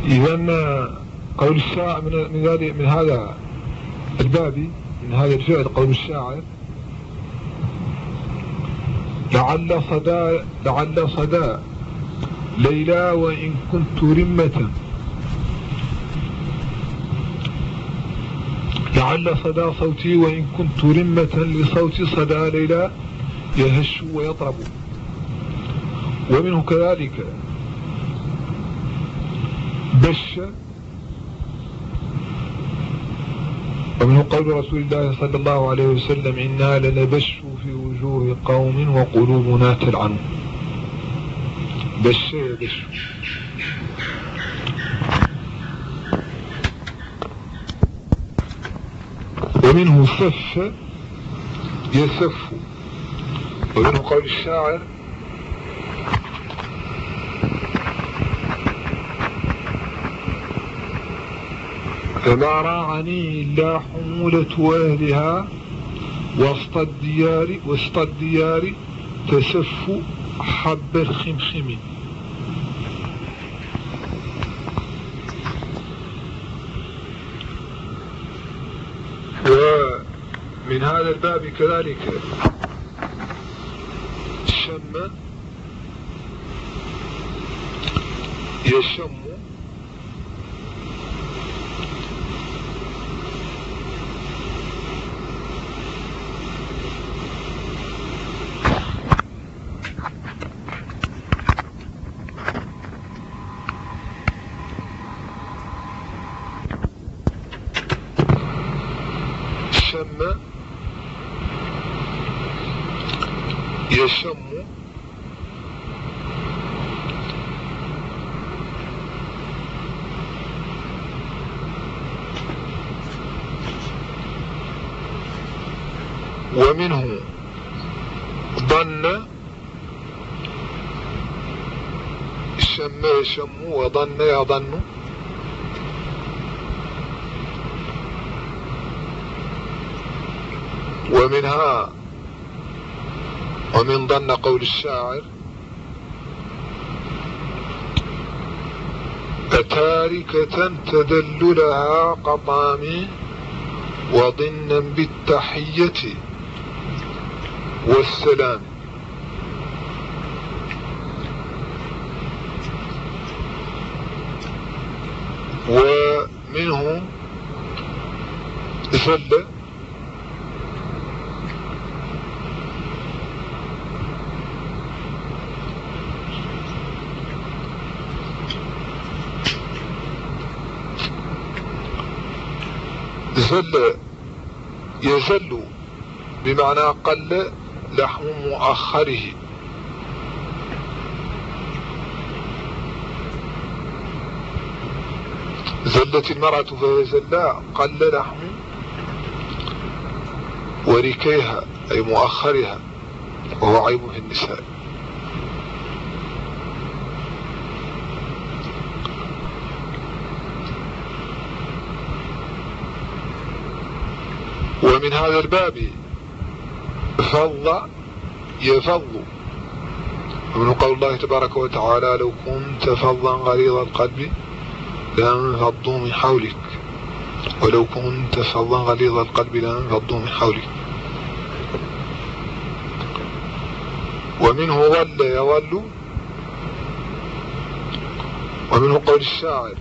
إذا قول الشاعر من هذا الباب، من هذا الفعل قول الشاعر: لعل صدى ليلى وإن كنت رمة، لعل صدى صوتي وإن كنت رمة، لصوت صدى ليلى يهش ويطرب. ومنه كذلك بش، ومنه قول رسول الله صلى الله عليه وسلم: إنا لنبش في وجوه قوم وقلوبنا تلعن. بش يبش. ومنه سف يسف، ومنه قول الشاعر: فما راعني إلا حمولة أهلها وسط الديار تسف حب الخمخم. ومن هذا الباب كذلك شم يشم، يشم ومنه ظن، شم يشم وظن يظن. ومن ظن قول الشاعر: أتاركة تدللها قطامي وضنا بالتحية والسلام. ومنه زل يزل بمعنى قل لحم مؤخره. زلت المرأة فهي زلاء، قل لحم وركيها أي مؤخرها، وهو عيب في النساء. ومن هذا الباب فض يفض، ومن قول الله تبارك وتعالى: لو كنت فظا غليظ القلب لانفضوا من حولك، ولو كنت فظا غليظ القلب لانفضوا من حولك. ومنه ظل يظل، ومنه قول الشاعر: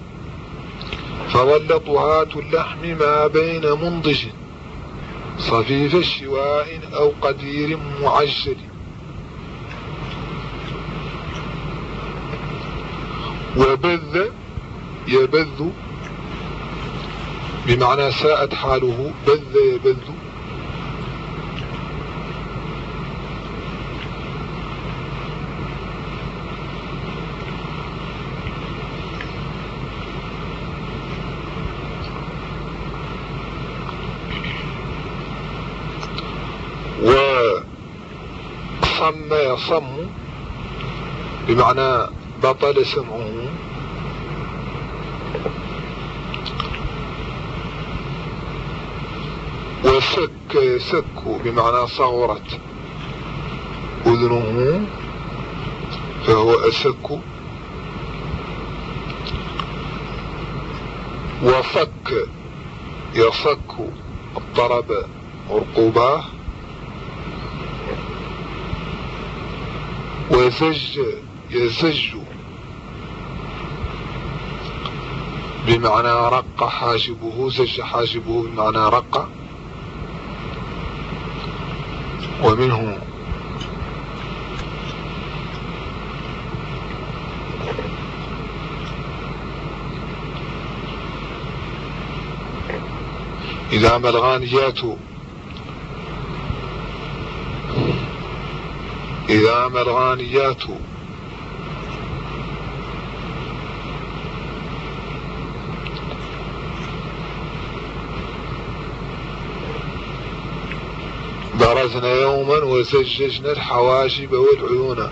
فظل طهاة اللحم ما بين منضج صفيف الشواء أو قدير معجل. وبذ يبذ بمعنى ساءت حاله، بذ يبذ. وصم يصم بمعنى بطل سمعه. وسك يسك بمعنى صغرت أذنه فهو أسك. وصك يصك الضرب عرقوباه. وزج يزج بمعنى رق حاجبه، زج حاجبه بمعنى رق. ومنه إذا ما الغانيات برزنا يوما وزججنا الحواجب والعيون.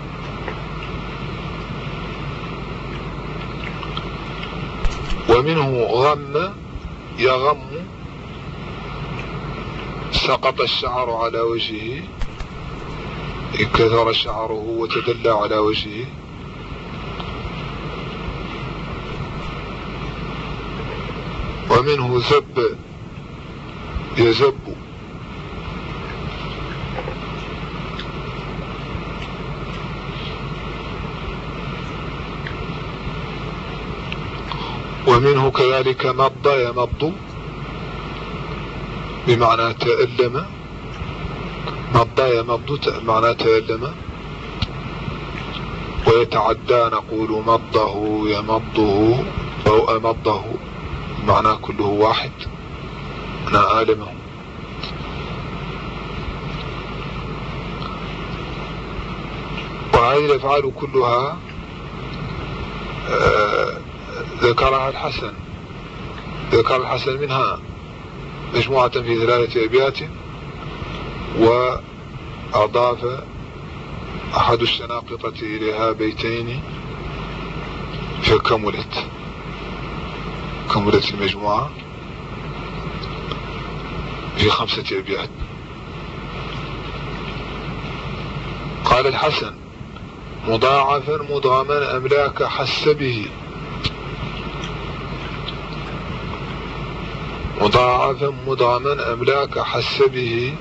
ومنه غم يغم سقط الشعر على وجهه، انكثر شعره وتدلى على وجهه. ومنه زب يزب ومنه كذلك مض يمض بمعنى تألم، مض يمض بمعنى تألم. ويتعدى نقول مضه يمضه أو أمضه بمعنى كله واحد، أنا آلمه. وهذه الأفعال كلها ذكرها الحسن، ذكر الحسن منها مجموعة في 3 أبيات، وأضاف أحد الشناقطة إليها بيتين فكملت المجموعة في 5 أبيات. قال الحسن: مضاعفا مدغما أملاك حس به، مضاعفا مدغما أملاك حس به،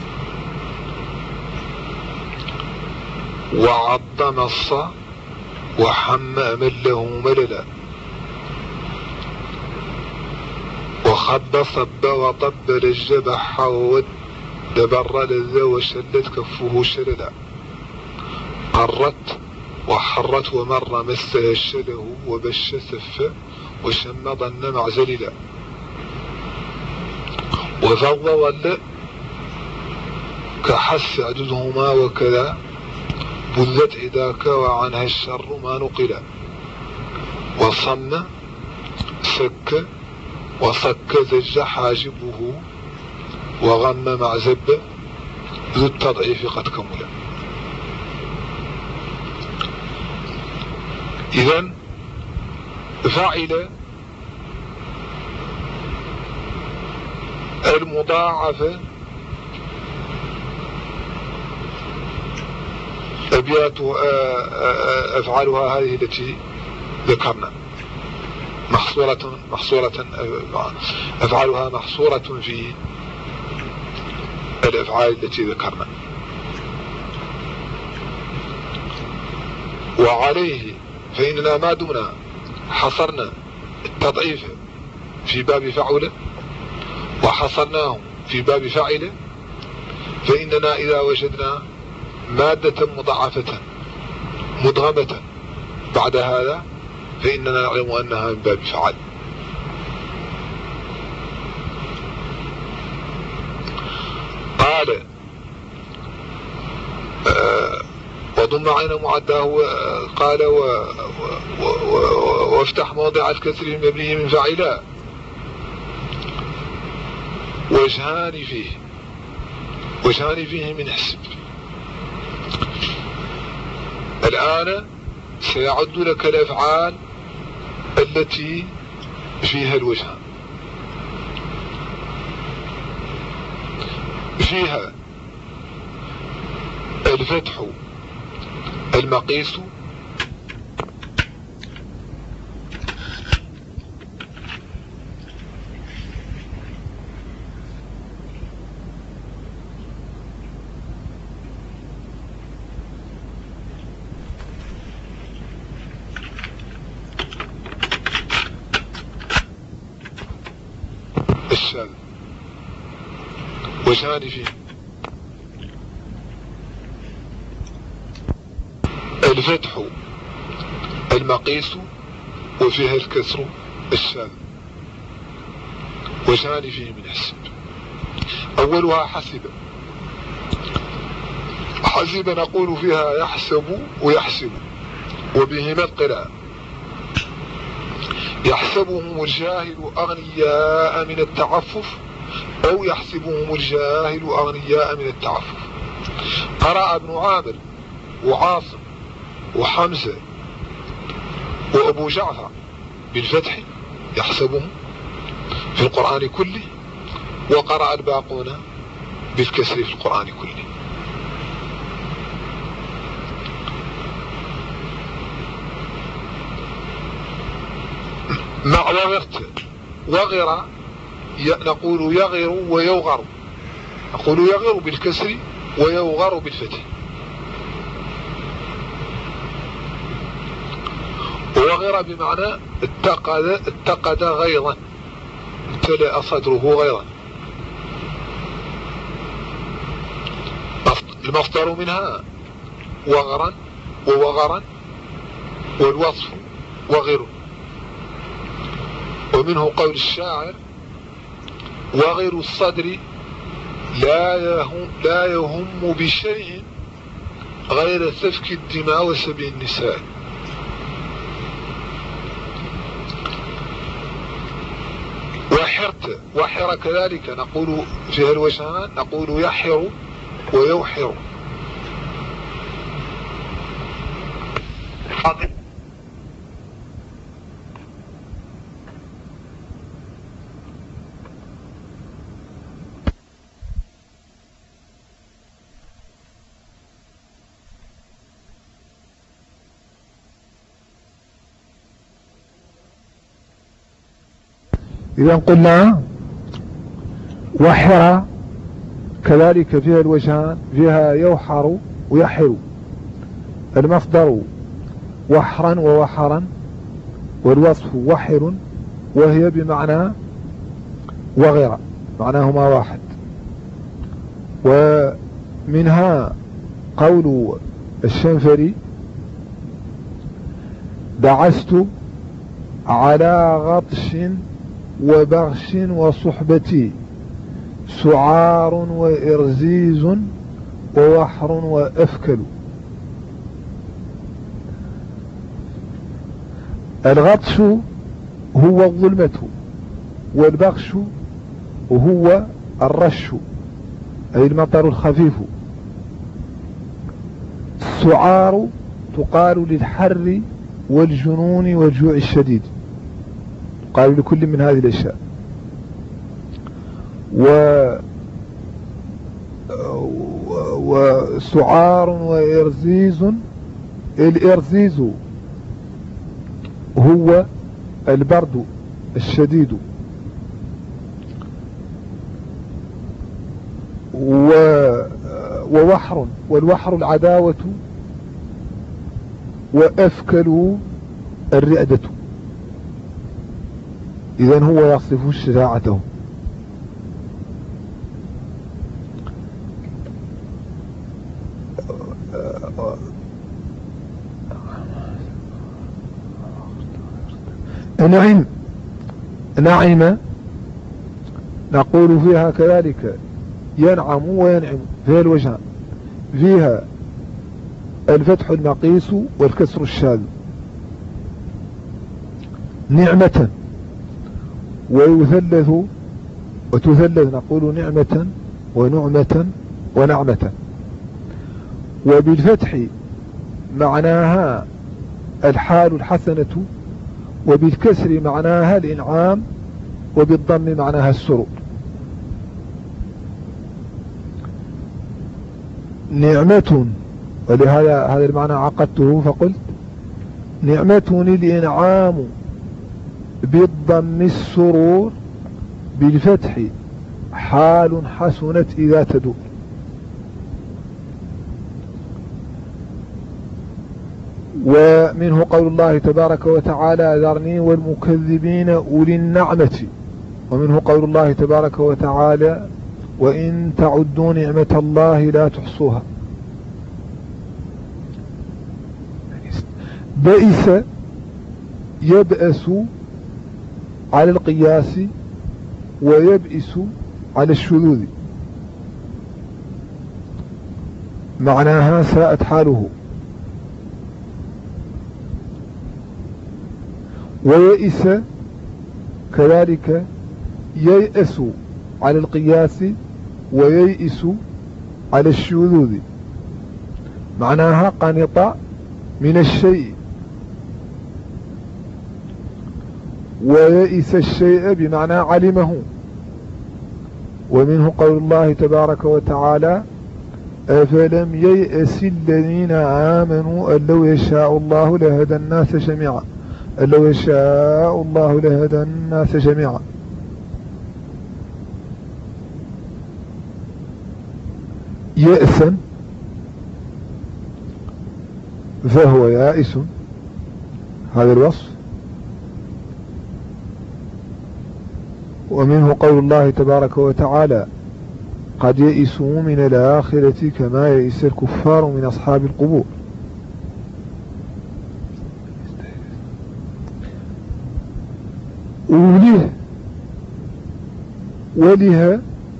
وعض مص وحم أمله مللا، وخب صب وطب لج بح وود دبر لذ وشلت كفه شللا، قرت وحرت ومر مس هشله وبش سف وشم ظن معزللا، وفض ول كحس عددهما وكذا، بذت عداك وعنها الشر ما نقلا، وصم سك وصك زج حاجبه، وغم مع زب ذو التضعيف قد كملا. إذن فعل المضاعفة أبيات أفعالها هذه التي ذكرنا محصورة أفعالها محصورة في الأفعال التي ذكرنا. وعليه فإننا ما دمنا حصرنا التضعيف في باب فعل وحصرناه في باب فعل، فإننا إذا وجدنا مادة مضاعفة مدغمة بعد هذا فإننا نعلم أنها من باب فعل. قال وضم عين معداه، قال وافتح موضع الكسر المبني من فاعلا، وجهان فيه من حسب. الآن سيعد لك الأفعال التي فيها الوجهان. فيها الفتح المقيس، وشان فيه الفتح المقيس وفيها الكسر الشاذ، وشان فيه من حسب. أولها حسب. حسب نقول فيها يحسب ويحسب، وبهما القراءة. يحسبهم الجاهل أغنياء من التعفف، أو يحسبهم الجاهل أغنياء من التعفف. قرأ ابن عامر وعاصم وحمزة وأبو جعفر بالفتح يحسبهم في القرآن كله، وقرأ الباقون بالكسر في القرآن كله. مع وغرت. وغر نقول يغر ويوغر، نقول يغر بالكسر ويوغر بالفتح. وغر بمعنى اتقد غيظا، امتلأ صدره غيظا. المصدر منها وغرا ووغرا، والوصف وغر. ومنه قول الشاعر: وغر الصدر لا يهم بشيء غير سفك الدماء وسبي النساء. وحرت. وحر كذلك نقول فيها الوجهان، نقول يحر ويوحر. إذا قلنا وحر كذلك فيها الوجهان، فيها يوحر ويحر. المصدر وحرا ووحرا، والوصف وحر، وهي بمعنى وغر، معناهما واحد. ومنها قول الشنفري: دعست على غطش وبغش وصحبتي، سعار وإرزيز ووحر وأفكل. الغطش هو الظلمة، والبغش هو الرش أي المطر الخفيف. السعار تقال للحر والجنون والجوع الشديد، قالوا لكل من هذه الأشياء. وسعار وإرزيز. الإرزيز هو البرد الشديد، ووحر، والوحر العداوة، وأفكل الرعدة. إذن هو يصف شجاعته. نعم نقول فيها كذلك ينعم وينعم، فيها الوجهان، فيها الفتح المقيس والكسر الشاذ. نعمة ويثلث وتثلث، نقول نعمة ونعمة ونعمة. وبالفتح معناها الحال الحسنة، وبالكسر معناها الإنعام، وبالضم معناها السرور. نعمة، ولهذا هذا المعنى عقدته فقلت: نعمة الإنعام، بالضم السرور، بالفتح حال حسنت إذا تدور. ومنه قول الله تبارك وتعالى: ذرني والمكذبين أولي النعمة. ومنه قول الله تبارك وتعالى: وإن تعدوا نعمة الله لا تحصوها. بئس يبأس على القياس ويبئس على الشذوذ، معناها ساءت حاله. ويئس كذلك ييأس على القياس وييئس على الشذوذ، معناها قنط من الشيء. ويئس الشيء بمعنى علمه. ومنه قول الله تبارك وتعالى: أفلم ييأس الذين آمنوا أن لو يشاء الله لهدى الناس جميعا، أن لو يشاء الله لهدى الناس جميعا. يأسا فهو يائس، هذا الوصف. ومنه قول الله تبارك وتعالى: قد يئسوا من الآخرة كما يئس الكفار من أصحاب القبور. وله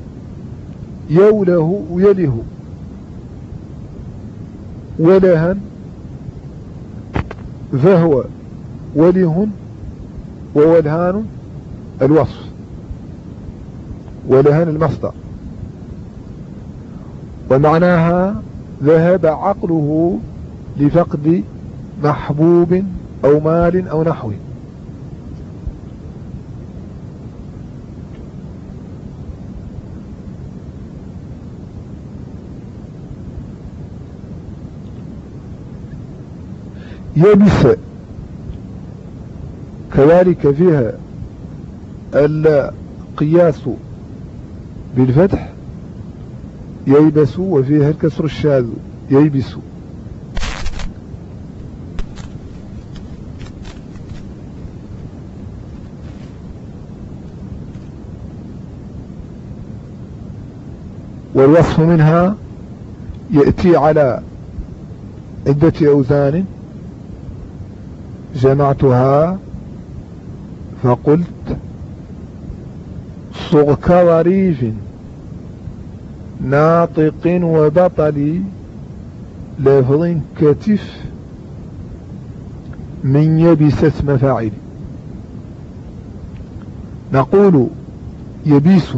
يوله يله، ولها فهو وله وولهان الوصف، ولهان المصدر. ومعناها ذهب عقله لفقد محبوب أو مال أو نحوه. يبس كذلك فيها القياس بالفتح ييبس، وفيها الكسر الشاذ ييبس. والوصف منها يأتي على عدة أوزان جمعتها فقلت: صغك ظريف ناطق وبطل لفظ كتف من يبس اسم فاعل. نقول يبيس،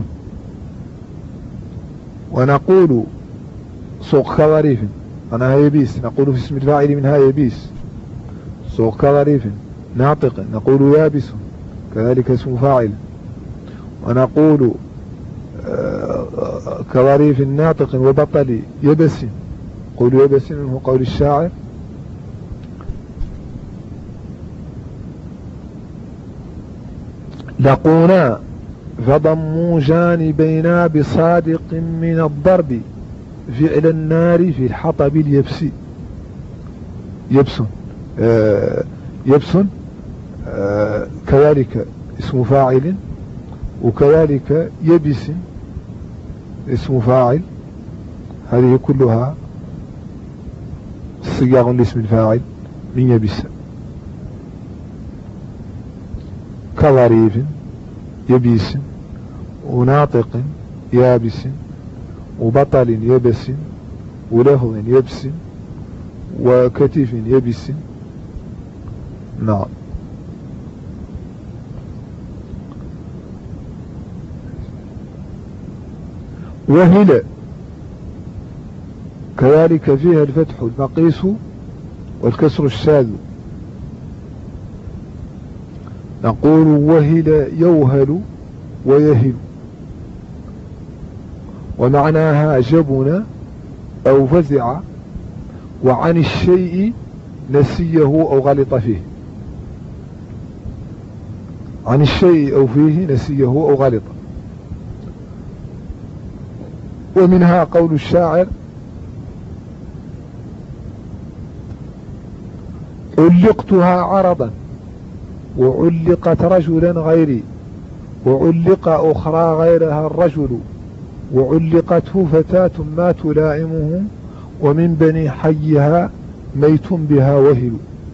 ونقول صغك ظريف أنها يبيس، نقول في اسم الفاعل منها يبيس. صغك ظريف ناطق نقول يابس، كذلك اسم فاعل. ونقول كظريف ناطق وبطل يبس، قول يبس منه قول الشاعر: لقونا فضموا جانبينا بصادق من الضرب فعل النار في الحطب اليبس. يبس يبس كذلك اسم فاعل، وكذلك يبس اسم فاعل. هذه كلها صيغ لاسم الفاعل من يبس. كظريف يبيس، وناطق يابس، وبطل يبس، ولفظ يبس، وكتف يبس. نعم. وهل كذلك فيها الفتح المقيس والكسر الشاذ. نقول وهل يوهل ويهل، ومعناها جبن أو فزع، وعن الشيء نسيه أو غلط فيه. عن الشيء أو فيه نسيه أو غلط. ومنها قول الشاعر: علقتها عرضا وعلقت رجلا غيري وعلق أخرى غيرها الرجل وعلقته فتاة ما تلائمه ومن بني حيها ميت بها وهل.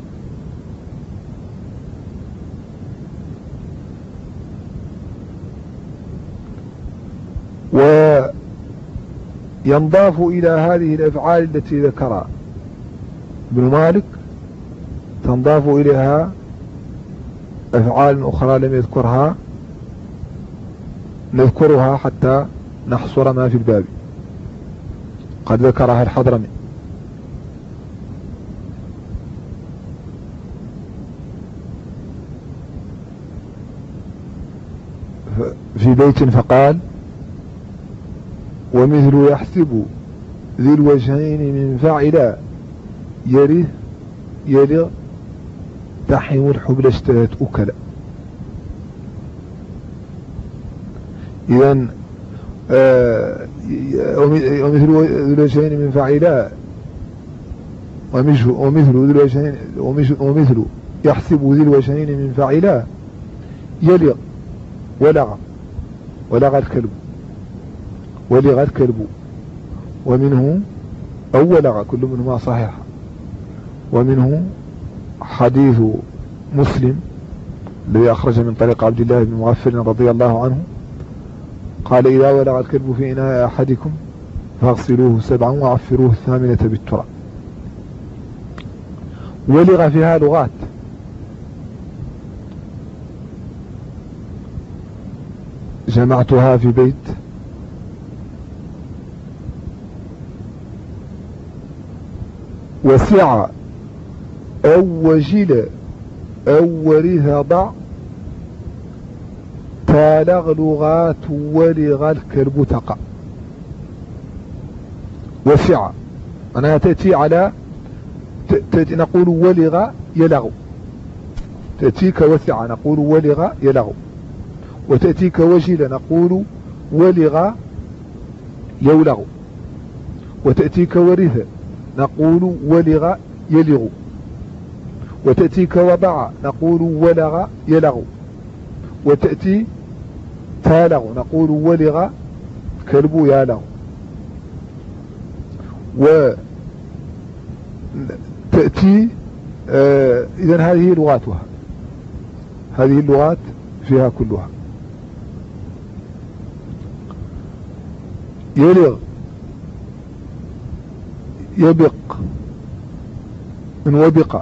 وينضاف إلى هذه الأفعال التي ذكرها ابن مالك، تنضاف إليها أفعال أخرى لم يذكرها نذكرها حتى نحصر ما في الباب، قد ذكرها الحضرمي. في بيت فقال: ومثل يحسب ذي الوجهين من فاعلا يرث يلغ تحم الحبل اشتهت أكلا. إذن ومثل ذي الوجهين من فاعلا ومثل يحسب ذي الوجهين من فاعلا يلغ ولغ الكلب ومنه أو ولغ، كل منهما صحيح. ومنه حديث مسلم الذي أخرج من طريق عبد الله بن مغفل رضي الله عنه قال: إذا ولغ الكلب في إناء أحدكم فاغسلوه 7 وعفروه 8 بالتراب. ولغ فيها لغات، جمعتها في بيت. وسع أو وجل أو ورث ضع تالغ لغات ولغ الكلب تقع. وسع أنا تأتي على نقول ولغ يلغ، تأتيك وسع نقول ولغ يلغ، وتأتيك وجل نقول ولغ يولغ، وتأتيك ورث نقول ولغ يلغ، وتأتيك وضع نقول ولغ يلغ، وتأتي تالغ نقول ولغ كلب يالغ. وتأتي إذن هذه لغاتها، هذه اللغات فيها كلها. يلغ يبق من وبق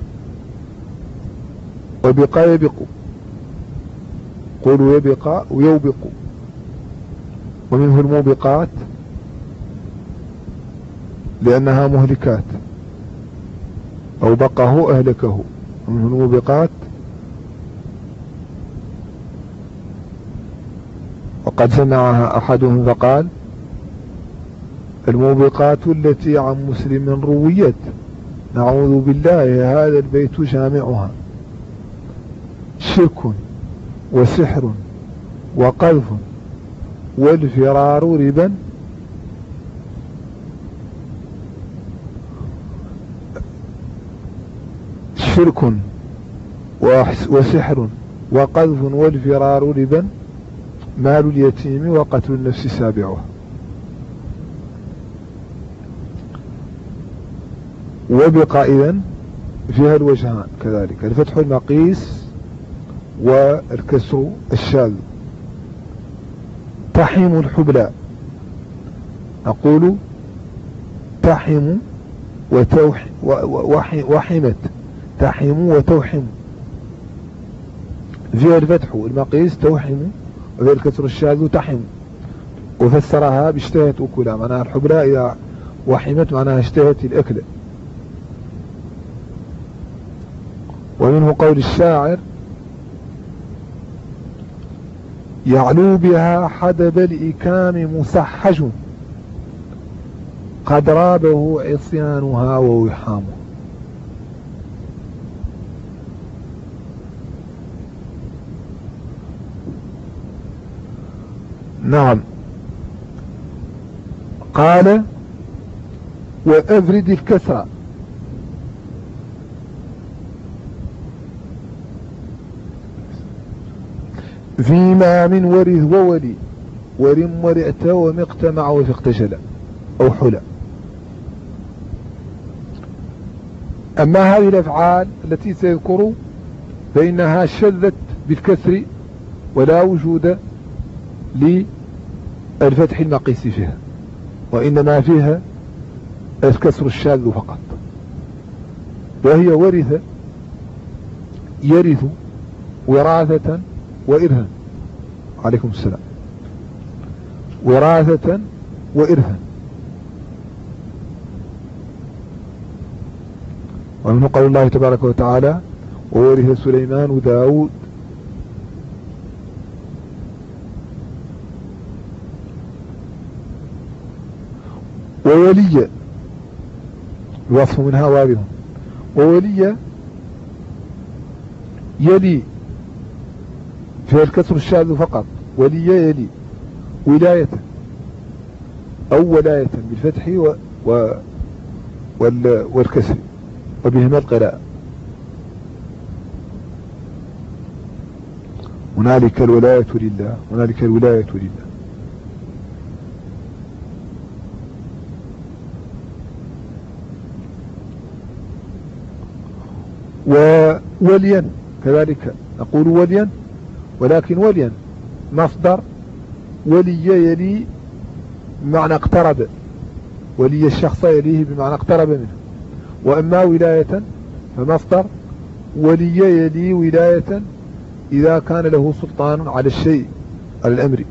يبق، قولوا يبق ويوبق. ومنه الموبقات لأنها مهلكات، أو بقه أهلكه. ومنه الموبقات وقد سمعها أحدهم فقال: الموبقات التي عن مسلم رويت نعوذ بالله هذا البيت جامعها شرك وسحر وقذف والفرار ربا. شرك وسحر وقذف والفرار ربا مال اليتيم وقتل النفس سابعها. وبقى إذن فيها الوجهان كذلك، الفتح المقيس والكسر الشاذ. تحم الحبلى نقول تحم وحمت، تحم وتوحم، فيها الفتح المقيس توحم، وفيها الكسر الشاذ تحم. وفسرها باشتهت أكلها، معناها الحبلى إذا وحمت معناها اشتهت الأكل. ومنه قول الشاعر: يعلو بها حدب الإكام مسحج قد رابه عصيانها ووحامه. نعم. قال: وأفرد الكسرة فيما من ورث وولي ورم ورعت ومقت مع وفقتشل أو حلى. أما هذه الأفعال التي سيذكر فإنها شذت بالكسر ولا وجود للفتح المقيس فيها، وإنما فيها الكسر الشاذ فقط، وهي ورث يرث وراثة وإرثا. عليكم السلام. وراثة وإرثا. ومنه قول الله تبارك وتعالى وورث سليمان داود وولي، الوصف منها وارث. وولي يلي في الكسر الشاذ فقط، ولي يلي ولاية أو ولاية بالفتح والكسر وبهما القراءة. هنالك الولاية لله، هنالك الولاية لله. ووليا كذلك نقول وليا، ولكن وليا مصدر ولي يلي بمعنى اقترب، ولي الشخص يليه بمعنى اقترب منه. وأما ولاية فمصدر ولي يلي ولاية إذا كان له سلطان على الشيء، على الأمر.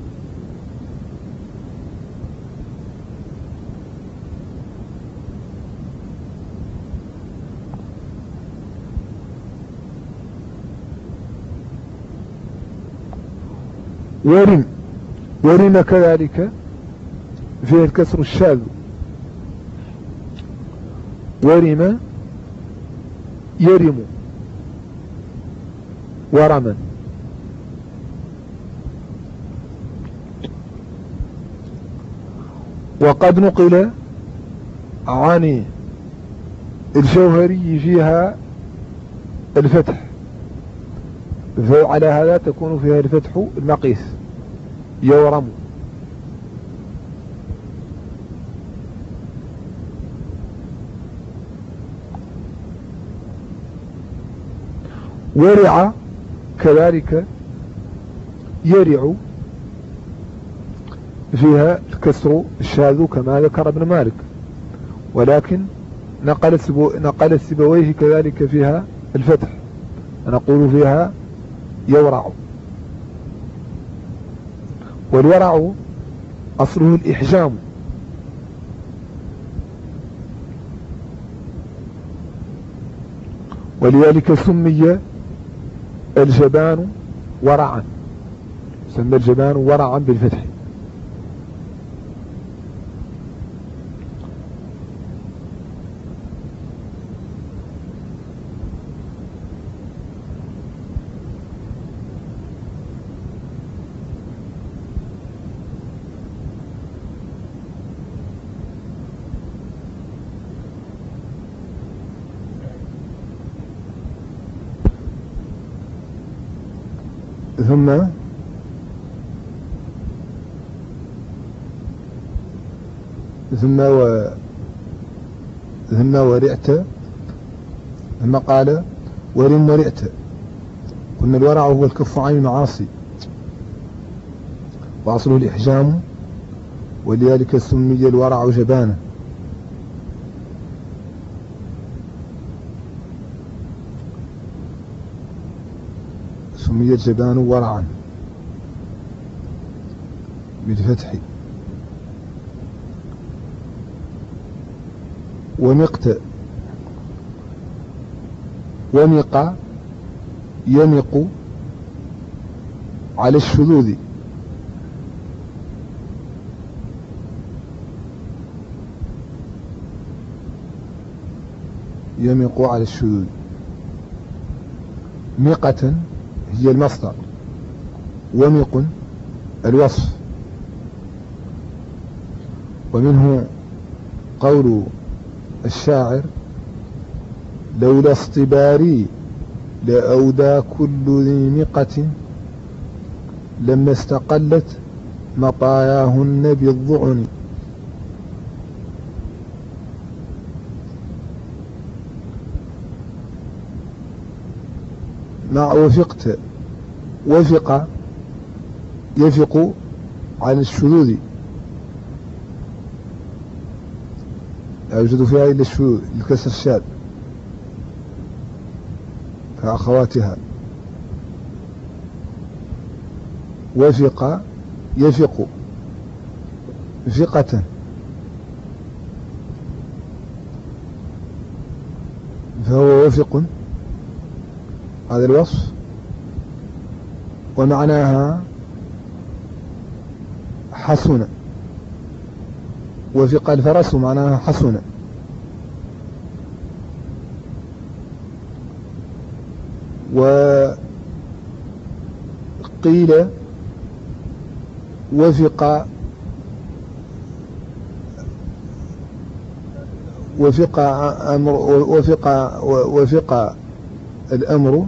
ورم كذلك فيه الكسر الشاذ. ورم يرم ورما. وقد نقل عن الجوهري فيها الفتح، فعلى هذا تكون فيها الفتح المقيس يورم. ورع كذلك يرع فيها الكسر الشاذ كما ذكر ابن مالك، ولكن نقل السيبويه كذلك فيها الفتح، نقول فيها يورع. والورع أصله الإحجام، ولذلك سمي الجبان ورعا، سمى الجبان ورعا بالفتح. ثم ورعت، ثم قال ورم ورعت. قلنا الورع هو الكف عن المعاصي وأصله الإحجام، ولذلك سمي الورع جبانا. سمي الجبان ورعا بالفتح. ومقت ومق يمق على الشذوذ. يمق على الشذوذ. مقة هي المصدر، ومق الوصف. ومنه قول الشاعر لولا اصطباري لأودى كل ذي مقة لما استقلت مطاياهن بالظعن. مع وفقت، وفق يفق عن الشذوذ، لا يوجد فيها إلا الشذوذ الكسر الشاذ كأخواتها. وفق يفق فقة، فهو وفق، هذا الوصف، ومعناها حسن. وفق الفرس معناها حسن. وقيل وفق أمر، وفق الأمر،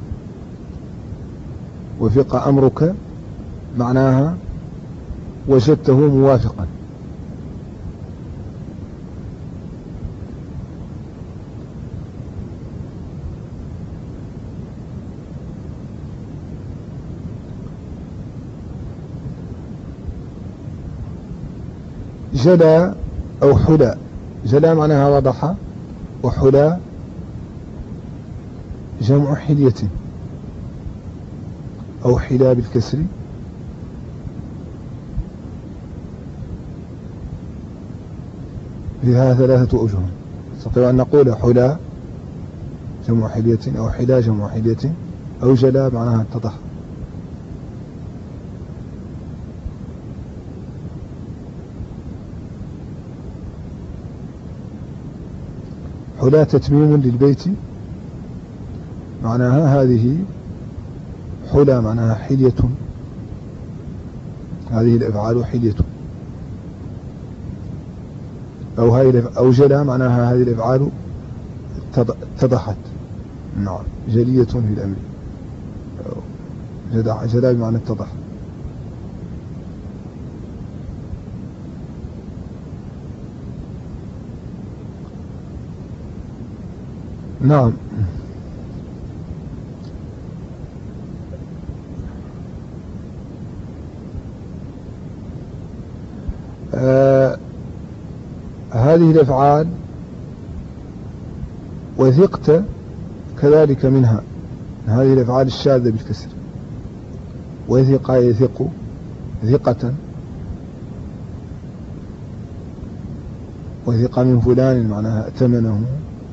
وفق أمرك معناها وجدته موافقا. جلا أو حلا، جلا معناها وضح، وحلا جمع حلية أو حلا بالكسر. فيها ثلاثة أوجه، نستطيع أن نقول حلا جمع حلية، أو حلا جمع حلية، أو جلا معناها اتضح. حلا تتميم للبيت معناها هذه حلا معناها حلية، هذه الأفعال حلية. أو جلا معناها هذه الأفعال اتضحت، نعم جلية في الأمر. جلا بمعنى اتضح. نعم. هذه الأفعال وثقت كذلك منها، هذه الأفعال الشاذة بالكسر. وثق يثق ثقة، وثق من فلان معناها ائتمنه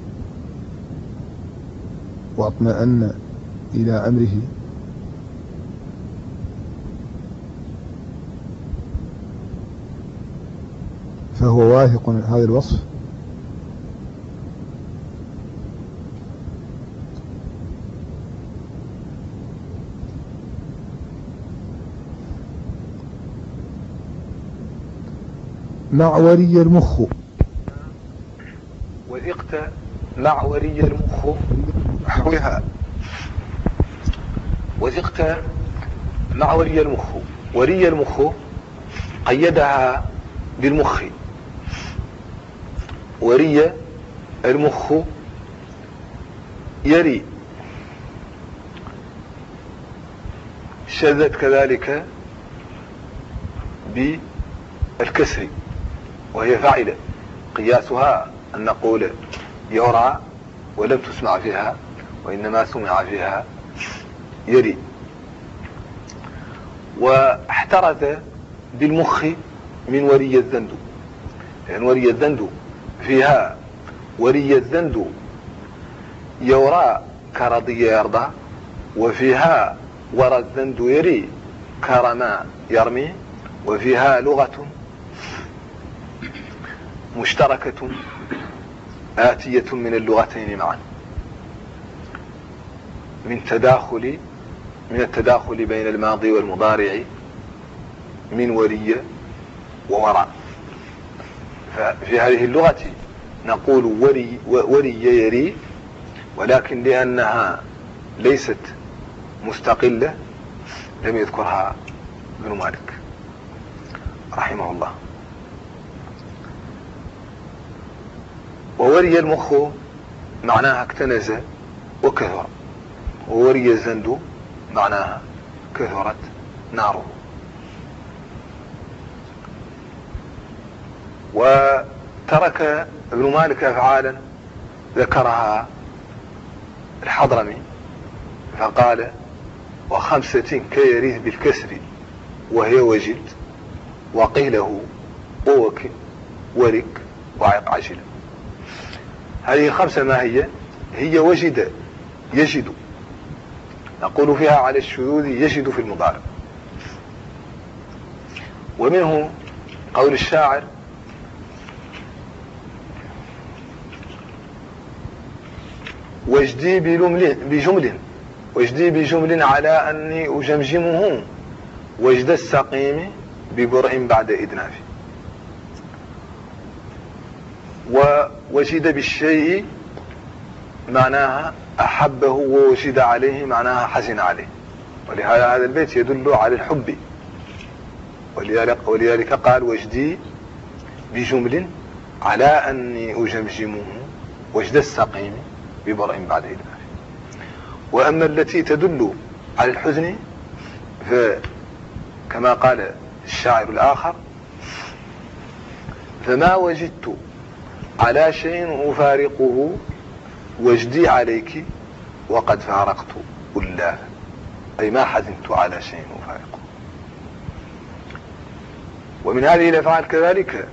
واطمأن إلى أمره. فهو واثق هذا الوصف. معوري المخ، وثقت معوري المخ نحوها. وثقت معوري المخ، وري المخ قيدها بالمخ. وري المخ يري، شذت كذلك بالكسر وهي فاعلة. قياسها أن نقول يرى ولم تسمع فيها، وإنما سمع فيها يري. واحترز بالمخ من وري الزند، لأن وري الزند فيها وري الزند يورى كرضي يرضى، وفيها ورى الزند يري كرما يرمي، وفيها لغة مشتركة آتية من اللغتين معا، من التداخل بين الماضي والمضارع، من وري ووراء. ففي هذه اللغة نقول وري يري، ولكن لأنها ليست مستقلة لم يذكرها ابن مالك. رحمه الله. ووري المخ معناها اكتنز وكثر، ووري الزند معناها كثرت ناره. وترك ابن مالك أفعالا ذكرها الحضرمي فقال: وخمسة كيرث بالكسر وهي وجد وقيله ووك ورك وعق عجل. هذه خمسة ما هي وجد يجد، نقول فيها على الشذوذ يجد في المضارع. ومنه قول الشاعر: وجدي بجمل على أني أجمجمه وجد السقيم ببرء بعد إدناف. ووجد بالشيء معناها أحبه، ووجد عليه معناها حزن عليه. ولهذا هذا البيت يدل على الحب، ولذلك قال: وجدي بجمل على أني أجمجمه وجد السقيم ببرء بعد إدناف. وأما التي تدل على الحزن فكما قال الشاعر الآخر: فما وجدت على شيء أفارقه وجدي عليك وقد فارقت ألاف. أي ما حزنت على شيء أفارقه. ومن هذه الأفعال كذلك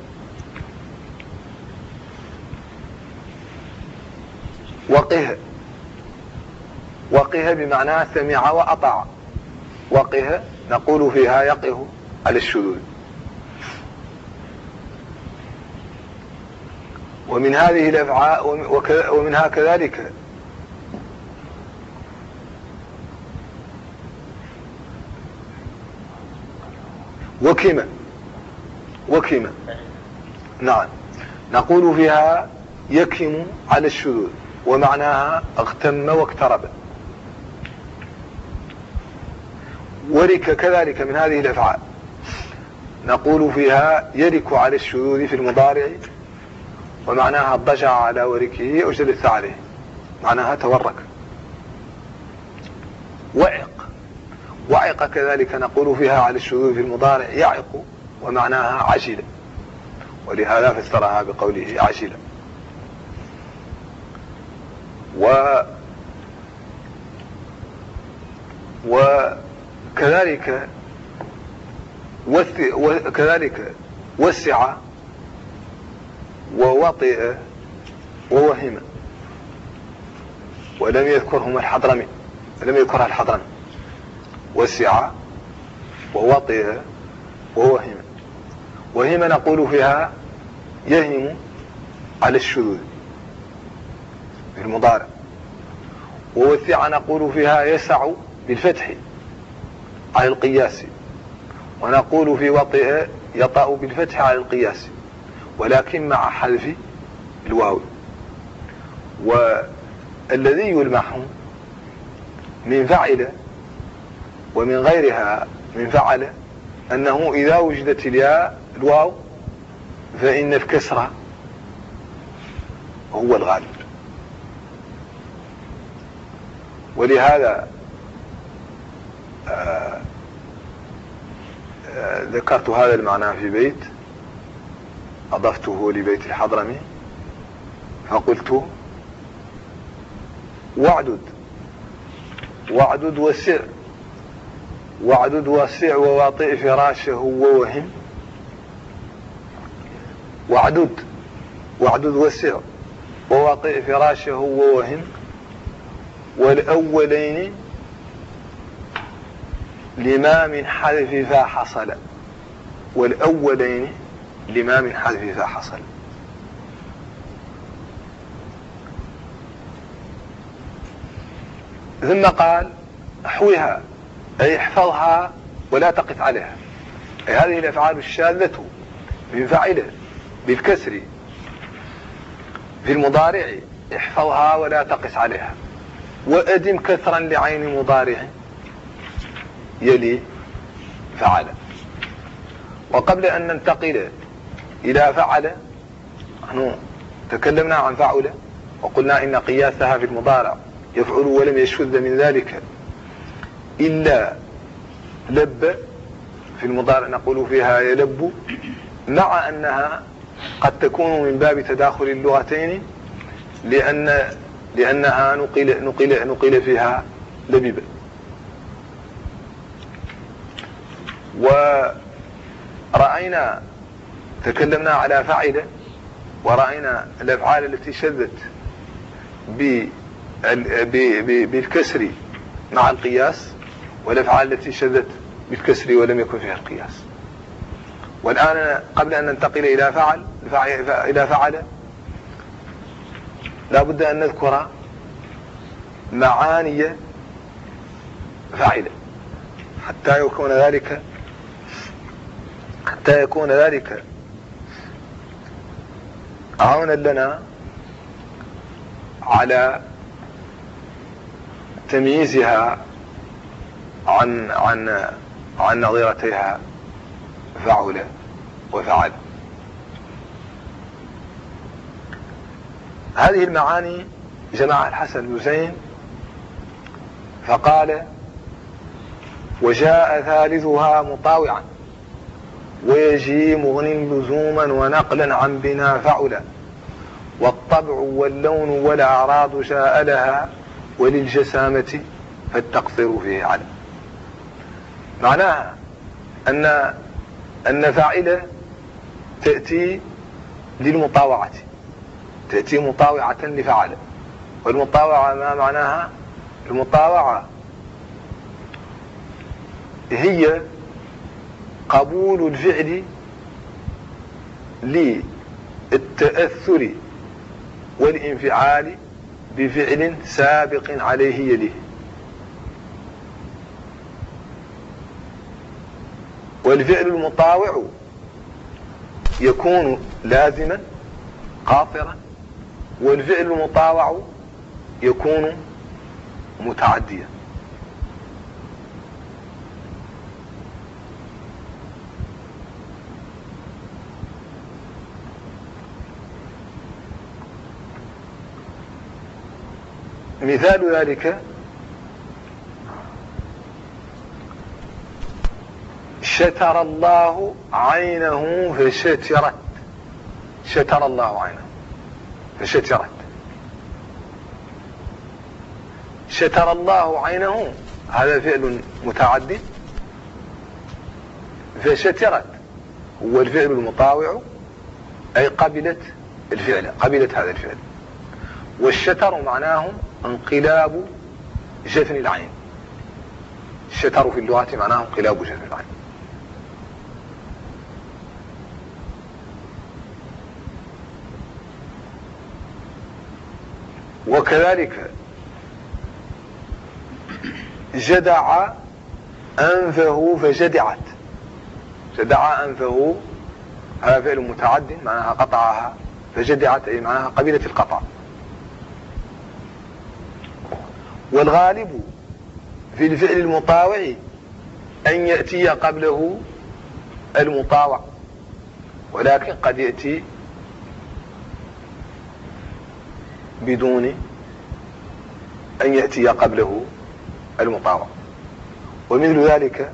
وقه بمعنى سمع وأطاع. وقه نقول فيها يقه على الشذوذ. ومن هذه الأفعال ومنها كذلك وكمة نعم، نقول فيها يكم على الشذوذ، ومعناها اغتم واقترب. ورك كذلك من هذه الأفعال، نقول فيها يرك على الشذوذ في المضارع، ومعناها اضطجع على وركه أو جلس عليه، معناها تورك. وعق كذلك نقول فيها على الشذوذ في المضارع يعق، ومعناها عجل، ولهذا فسرها بقوله عجل. وكذلك وسع ووطئ ووهم، ولم يذكرها الحضرمي. وسع ووطئ ووهم. وهم نقول فيها يهم على الشذوذ في المضارع. ووسع نقول فيها يسع بالفتح على القياس. ونقول في وطئ يطأ بالفتح على القياس، ولكن مع حذف الواو. والذي يلمح من فعل ومن غيرها من فعل أنه إذا وجدت الواو فإن الكسرة هو الغالب. ولهذا ذكرت هذا المعنى في بيت أضفته لبيت الحضرمي، فقلت: واعدد وسع وواطئ فراشه ووهم. واعدد وسع وواطئ فراشه ووهم. والأولين لما من حذف فحصل. ثم قال: احوها، أي احفظها ولا تقف عليها. أي هذه الأفعال الشاذة من فعله بالكسر في المضارع احفظها ولا تقس عليها. وأدم كثرا لعين مضارع يلي فعل. وقبل أن ننتقل إلى فعل، نحن تكلمنا عن فعل وقلنا إن قياسها في المضارع يفعل ولم يشذ من ذلك إلا لب. في المضارع نقول فيها يلب، مع أنها قد تكون من باب تداخل اللغتين لأنها نقل فيها لبب. ورأينا تكلمنا على فعل، ورأينا الأفعال التي شذت بالكسر مع القياس، والأفعال التي شذت بالكسر ولم يكن فيها القياس. والآن قبل أن ننتقل إلى فعل لا بد أن نذكر معاني فعل حتى يكون ذلك عونا لنا على تمييزها عن نظيرتيها فعل وفعل. هذه المعاني جمعها الحسن بن حسين فقال: وجاء ثالثها مطاوعا ويجي مغني لزوما ونقلا عن بنا فعلا، والطبع واللون والأعراض شاء لها وللجسامة فالتقصير فيه على. معناها أن فاعلة تأتي للمطاوعة، تأتي مطاوعة لفعل. والمطاوعة ما معناها؟ المطاوعة هي قبول الفعل للتأثر والانفعال بفعل سابق عليه يليه. والفعل المطاوع يكون لازما قاصرا، والفعل المطاوع يكون متعديا. مثال ذلك شتر الله عينه فشترت. شتر الله عينه فشترت. شتر الله عينه هذا فعل متعدي، فشترت هو الفعل المطاوع، أي قبلت الفعل، قبلت هذا الفعل. والشتر معناه انقلاب جفن العين. الشتر في اللغة معناه انقلاب جفن العين. وكذلك جدع أنفه فجدعت. جدع أنفه هذا فعل متعد معناها قطعها، فجدعت أي معناها قبيلة القطع. والغالب في الفعل المطاوع أن يأتي قبله المطاوع، ولكن قد يأتي بدون أن يأتي قبله المطاوع. ومثل ذلك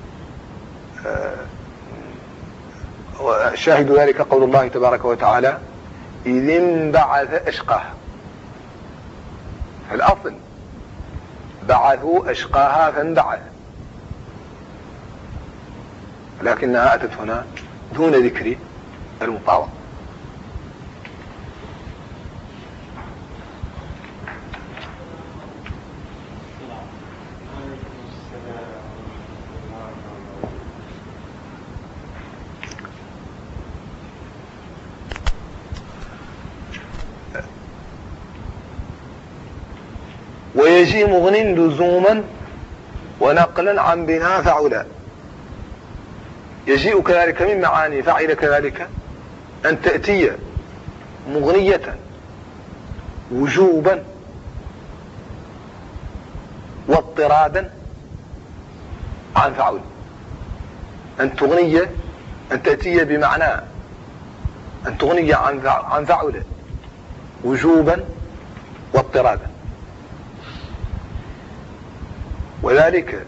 شاهد ذلك قول الله تبارك وتعالى: إذ انبعث أشقاها. الأصل بعثوا أشقاها فانبعث، لكنها أتت هنا دون ذكر المطاوع. ويجي مغن لزوما ونقلا عن بنا فعلا. يجيء كذلك من معاني فعل كذلك أن تأتي مغنية وجوبا واضطرادا عن فعل. أن تغني أن تأتي بمعنى أن تغني عن فعل وجوبا واضطرادا، وذلك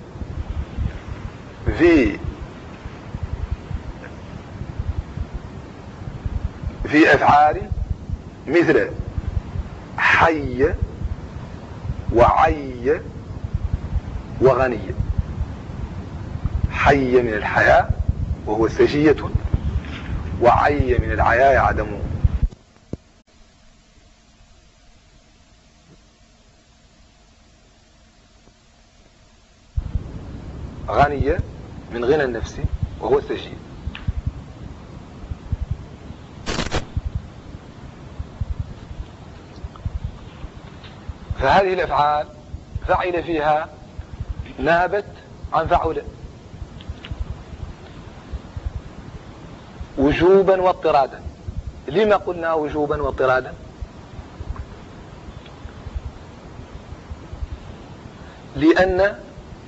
في أفعال مثل حي وعي وغني. حي من الحياة وهو سجية، وعي من العياء عدمه. غني من غنى النفس وهو السجية. فهذه الأفعال فعل فيها نابت عن فعل وجوبا واضطرادا. لما قلنا وجوبا واضطرادا؟ لأن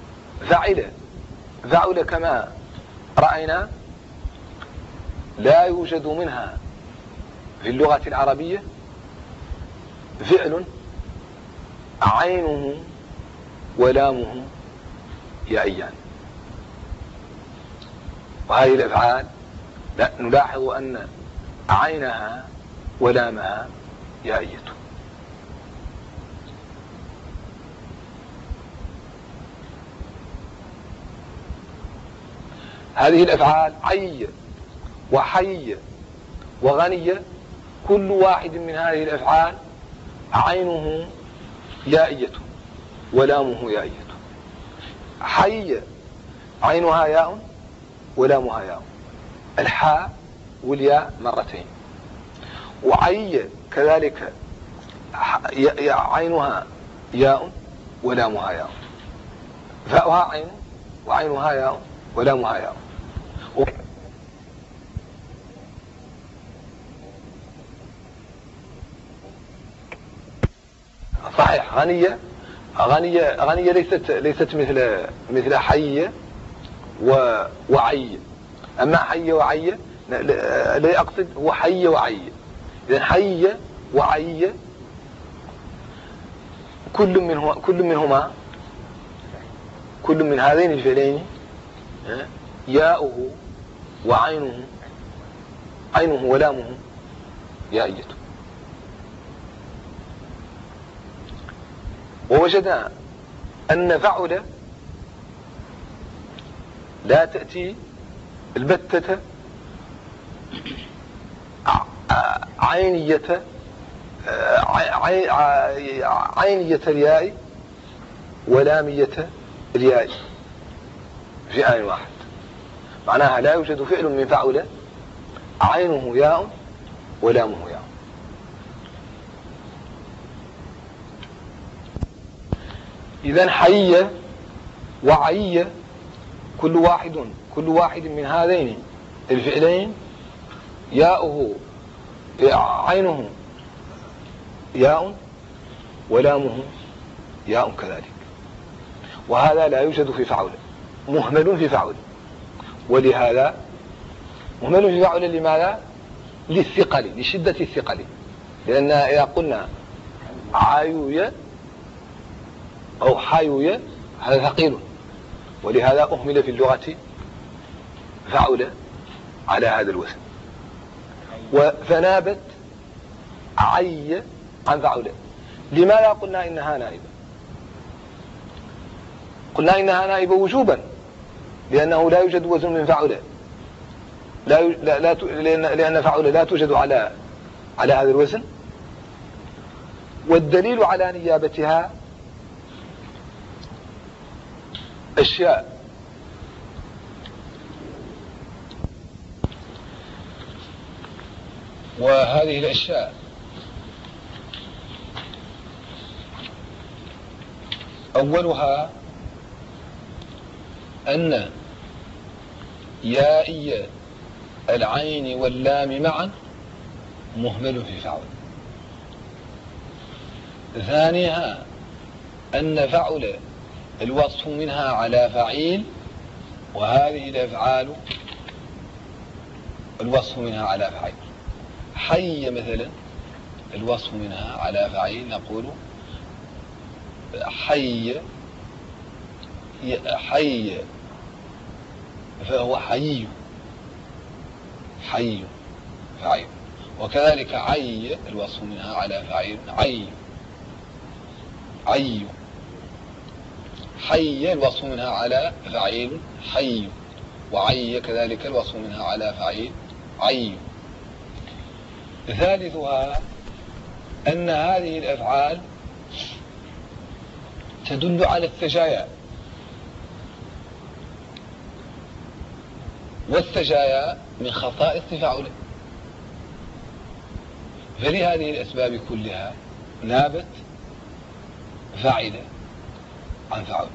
فعل كما رأينا لا يوجد منها في اللغة العربية فعل عينه ولامه يائيان. وهذه الأفعال نلاحظ أن عينها ولامها يائية. هذه الأفعال عي وحي وغني، كل واحد من هذه الأفعال عينه يائية ولامه يائية. حي عينها ياء ولامها ياء، الحاء والياء مرتين. وعي كذلك عينها ياء ولامها ياء، فاؤها عين وعينها ياء ولامها ياء. صحيح غنية ليست مثل حي وعي. أما حي وعي لا أقصد هو حي وعي. إذن حي وعي كل من هذين الفعلين ياؤه وعينه ولامه يائية. ووجدنا أن فعل لا تأتي البتة عينية الياء ولامية الياء في آن واحد. معناها لا يوجد فعل من فعل عينه ياء ولامه ياء. إذن حي وعي كل واحد من هذين الفعلين ياؤه عينه ياء ولامه ياء كذلك. وهذا لا يوجد في فعل، مهمل في فعل. ولهذا مهمل في فعل لماذا؟ للثقل، لشدة الثقل. لأن إذا قلنا عايوية أو حايوية هذا ثقيل، ولهذا أهمل في اللغة فعل على هذا الوزن. فنابت عي عن فعل. لماذا قلنا إنها نائبة؟ قلنا إنها نائبة وجوبا لأنه لا يوجد وزن من فعل، لأن فعل لا توجد على هذا الوزن. والدليل على نيابتها أشياء. وهذه الأشياء أولها أن يائي العين واللام معا مهمل في فعل. ثانيها أن فعل الوصف منها على فعيل، وهذه الأفعال الوصف منها على فعيل. حي مثلا الوصف منها على فعيل، نقول حي فهو حي فعيل. وكذلك عي الوصف منها على فعيل عي. حي الوصف منها على فعيل حي، وعي كذلك الوصف منها على فعيل عي. ثالثها أن هذه الأفعال تدل على السجايا، والسجايا من خصائص فعله، فلهذه الأسباب كلها نابت فاعلة عن فعل.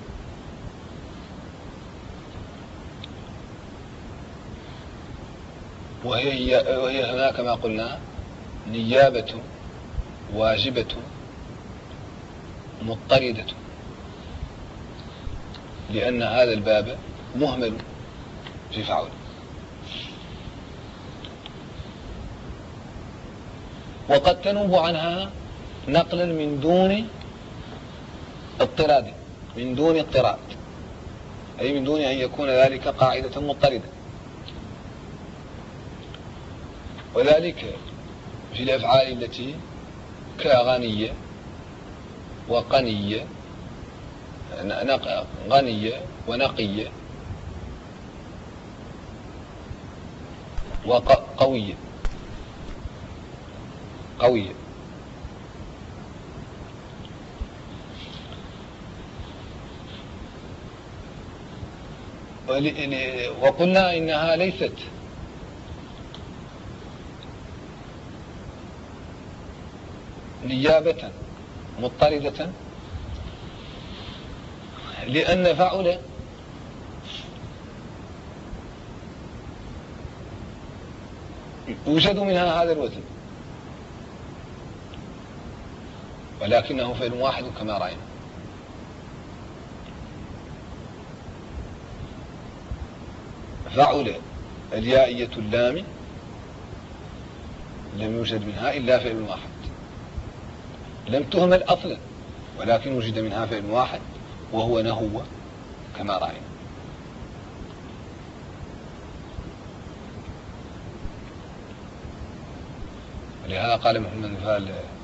وهي هنا كما قلنا نيابة واجبة مضطردة، لأن هذا الباب مهمل في فعل. وقد تنوب عنها نقلا من دون اضطراد، أي من دون أن يكون ذلك قاعدة مضطردة، وذلك في الأفعال التي كغنية وقنية، غنية ونقية وقوية. وقلنا إنها ليست نيابة مضطردة، لأن فعل يوجد منها هذا الوزن، ولكنه فعل واحد كما رأينا. فعل اليائية اللام لم يوجد منها إلا فعل واحد، لم تهمل أصلا، ولكن وجد منها فعل واحد وهو نهو كما رأينا. ولهذا قال محمد فال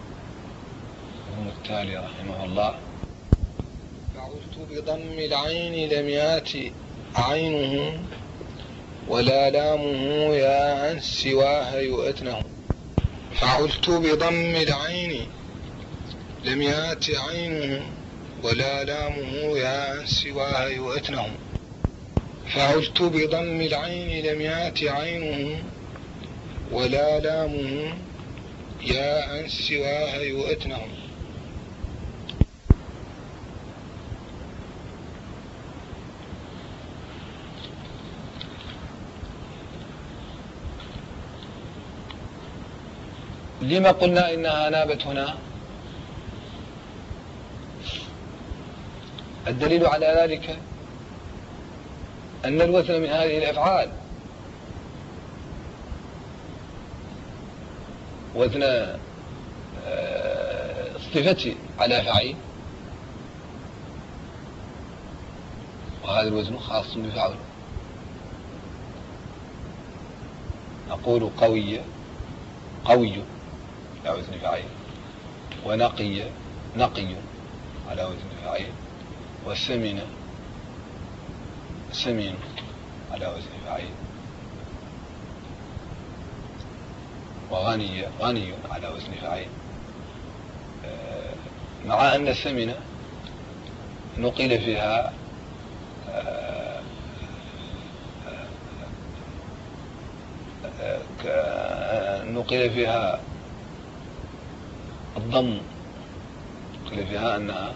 التالي رحمه الله: فعلت بضم العين لم يات عينه ولا لامه ياء سواها يؤتنه. فعلت بضم العين لم يات عينه ولا لامه ياء سواها يؤتنه. فعلت بضم العين لم يات عينه ولا لامه ياء سواها يؤتنه. لما قلنا إنها نابت هنا؟ الدليل على ذلك أن الوزن من هذه الأفعال وزن الصفة على فعيل، وهذا الوزن خاص بفعل. نقول قوي على وزن فعيل، ونقي على وزن فعيل، وسمين على وزن فعيل، وغني على وزن فعيل. مع أن السمين نقل فيها الضم، قيل فيها أنها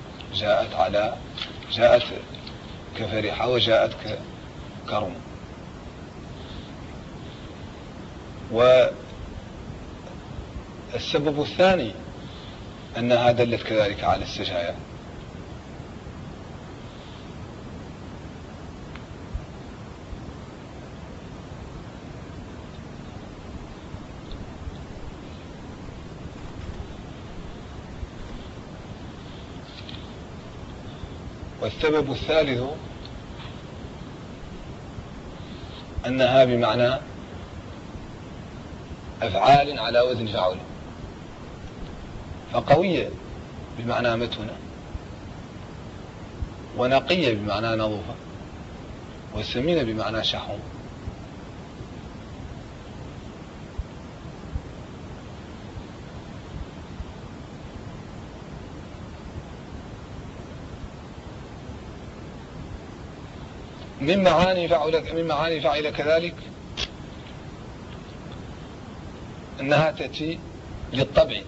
جاءت كفرحة وجاءت كرم. والسبب الثاني أنها دلت كذلك على السجايا، والسبب الثالث أنها بمعنى أفعال على وزن فعل، فقوية بمعنى متونة، ونقية بمعنى نظوفة، وسمينة بمعنى شحوم. من معاني فعل كذلك أنها تأتي للطبع،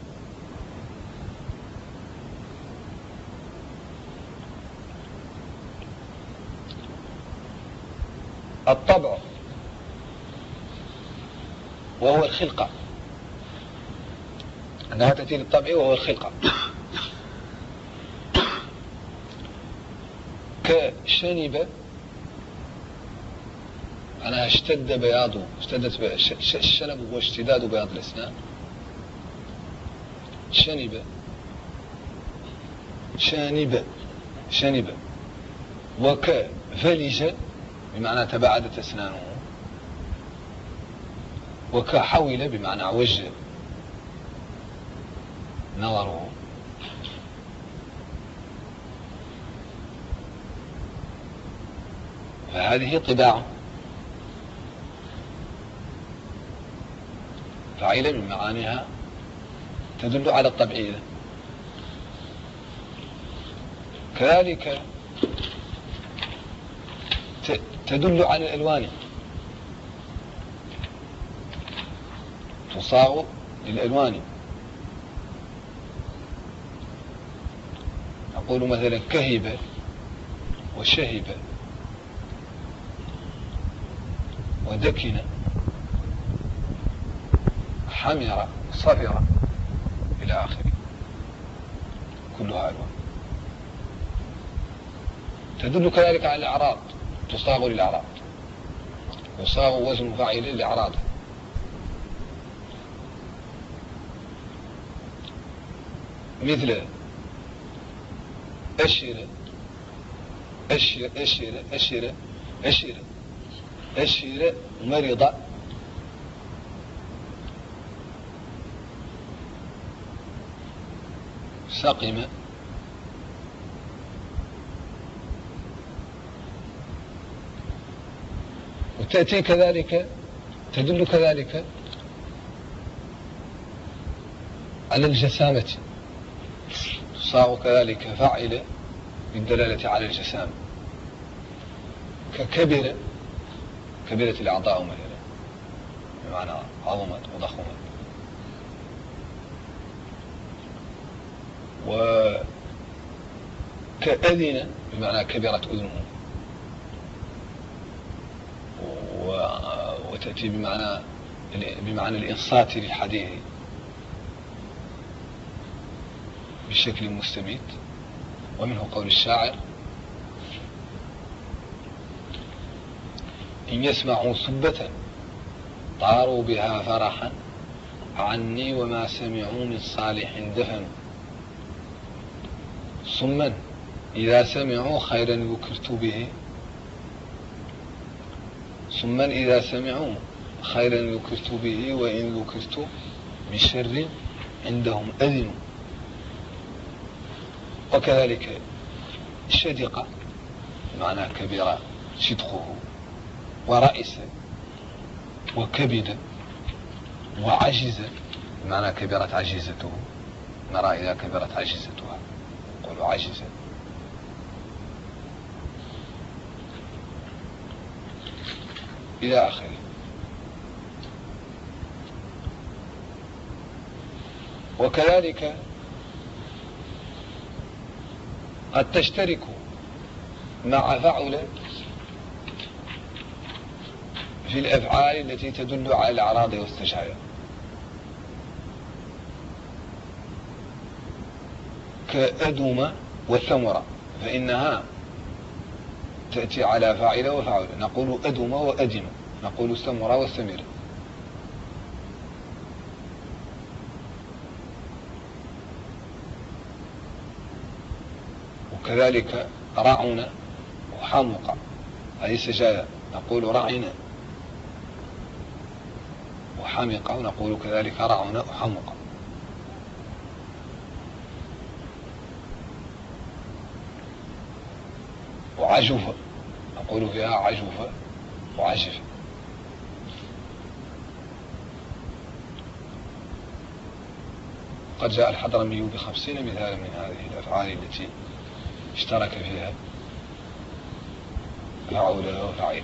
الطبع وهو الخلقة، أنها تأتي للطبع وهو الخلقة، كشنب أنا اشتد بياضه، الشنب هو اشتداد بياض الأسنان، شنب وكفلج بمعنى تباعدت أسنانه، وكحول بمعنى عوج نظره، فهذه طباع فعيلة من معانيها تدل على الطبيعية. كذلك تدل على الألوان، تصاغ للألوان، نقول مثلا كهب وشهب ودكن حمر صفر إلى آخره، كلها ألوان. تدل كذلك على الأعراض، تصاغ للأعراض، يصاغ وزن فاعل للأعراض، مثل أشر أشر أشر أشر أشر أشر مرض، سقم، وتأتي كذلك تدل كذلك على الجسامة، تصاغ كذلك فاعلة بالدلالة على الجسامة، ككبر، كبرت الأعضاء مثلا بمعنى عظمت وضخمت، وكأذن بمعنى كبرت أذنه، وتأتي بمعنى الإنصات للحديث بشكل مستميت. ومنه قول الشاعر: إن يسمعوا سبة طاروا بها فرحا، عني وما سمعوا من صالح دفنوا، صما إذا سمعوا خيرا ذكرت به، صما إذا سمعوا خيرا ذكرت به، وإن ذكرت بشر عندهم أذنوا. وكذلك شدق معنى كبير شدقه، ورئس وكبد، وعجز معنى كبرت عجزته، نرى إذا كبرت عجزتها قولوا عجز. إلى آخره. وكذلك قد تشترك مع فعل في الأفعال التي تدل على الأعراض والسجايا، كأدم وثمرة، فإنها تأتي على فاعل وفعل، نقول أدم وأدم، نقول ثمرة وثمرة. وكذلك رعن وحمق، أي سجايا نقول رعن وحمق، ونقول كذلك رعن وحمق. وعجف نقول فيها عجف وعجف. قد جاء الحضرمي ب50 مثالا من هذه الأفعال التي اشترك فيها فعول وفعيل.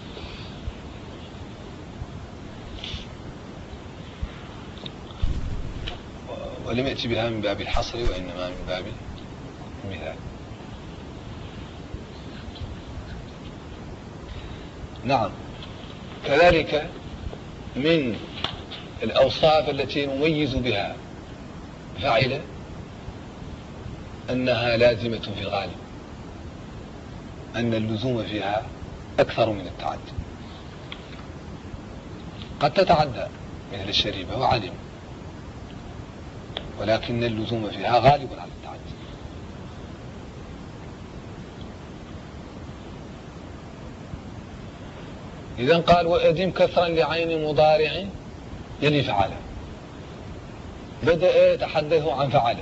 ولم يأتي بها من باب الحصر وإنما من باب المثال. نعم، كذلك من الأوصاف التي نميز بها فاعلة أنها لازمة في الغالب، أن اللزوم فيها أكثر من التعدي. قد تتعدى مثل الشريبة وعلم، ولكن اللزوم فيها غالب على التعدي. إذن قال وأدم كثرا لعين مضارع يلي فعل، بدأ يتحدث عن فعل،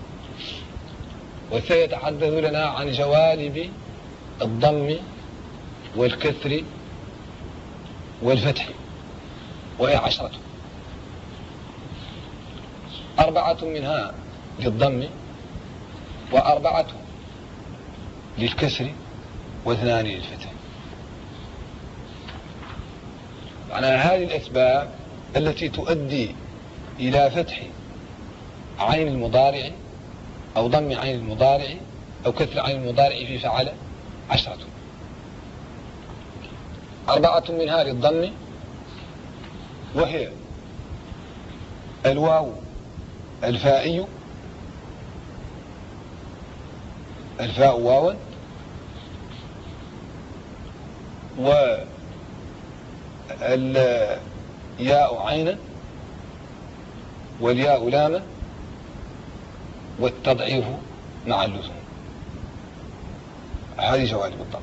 وسيتحدث لنا عن جوانب الضم والكسر والفتح، وهي 10، 4 منها للضم، و4 للكسر، و2 للفتح. معنى هذه الأسباب التي تؤدي إلى فتح عين المضارع أو ضم عين المضارع أو كسر عين المضارع في فعل 10، 4 منها للضم، وهي الواو الفائي، الفاء واوا، والياء عينا، والياء لاما، والتضعيف مع اللزوم. هذه جوانب الضم.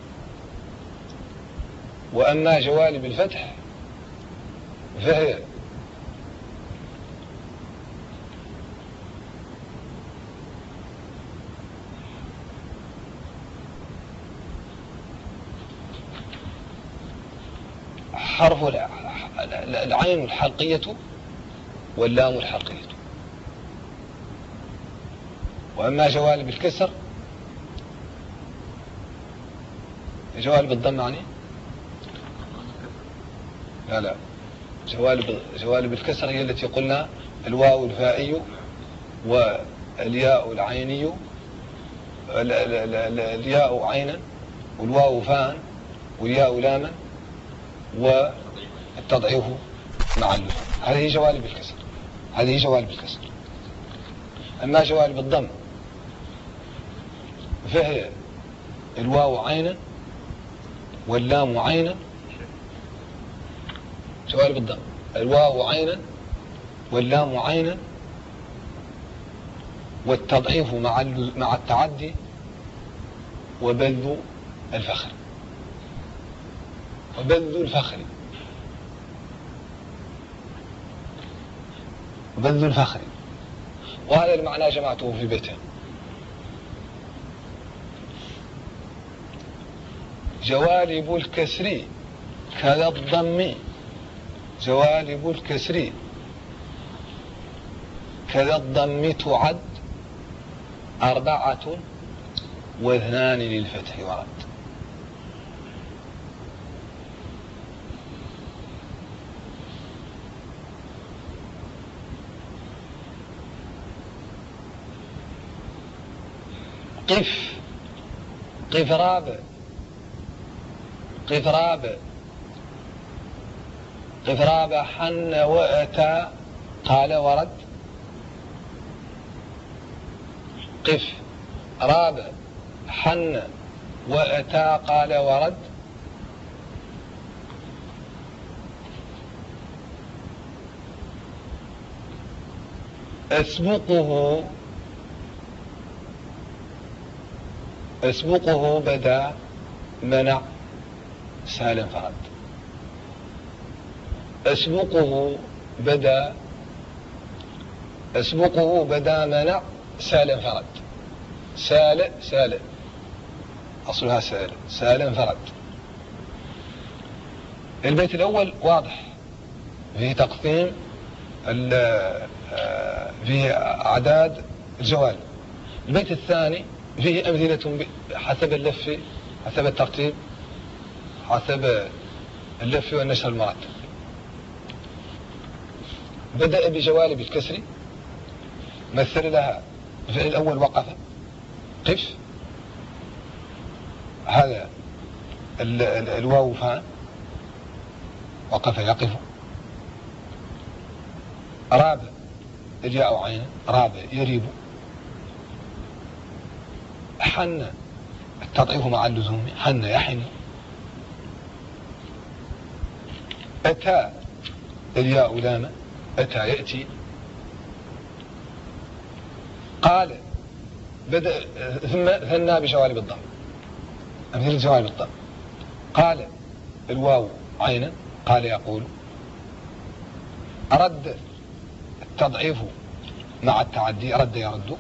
وأما جوانب الفتح فهي حرف العين الحلقية واللام الحلقية. وأما جوانب الكسر، جوانب الضم يعني لا جوانب الكسر هي التي قلنا الواو الفائي والياء العيني، الياء عينا والواو فاء والياء لاما والتضعيف مع اللزوم. هذه جوانب الكسر، هذه جوانب الكسر. أما جوانب الضم فهي الواو عينا واللام عينا. جوانب الضم الواو عينا واللام عينا والتضعيف مع التعدي وبذل الفخر، وبذل الفخر، وبذل الفخر. وهذا المعنى جمعته في بيتين: جوالب الكسر كذا الضم، جوالب الكسر كذا الضم تعد 4 و2 للفتح ورد. قف راب، قف راب، قف راب حن وأتى قال ورد. قف راب حن وأتى قال ورد. أسبقه أسبقه بدا منع سال انفرد. أسبقه بدا منع سال انفرد. سال أصلها سال انفرد. البيت الأول واضح فيه تقسيم فيه أعداد الجوانب. البيت الثاني فيه أمثلة حسب اللف، حسب الترتيب، حسب اللف والنشر المرتب. بدأ بجوالب الكسر، مثل لها الفعل الأول وقف، قف، هذا الواو فاء، وقف يقف. راب الياء عين، راب يريب. حن التضعيف مع اللزوم، حن يحن. أتى الياء لام، أتى يأتي. قال بدأ ثم ثنى بجوالب الضم، أمثلة جوالب الضم. قال الواو عينا، قال يقول. رد التضعيف مع التعدي، رد يرد.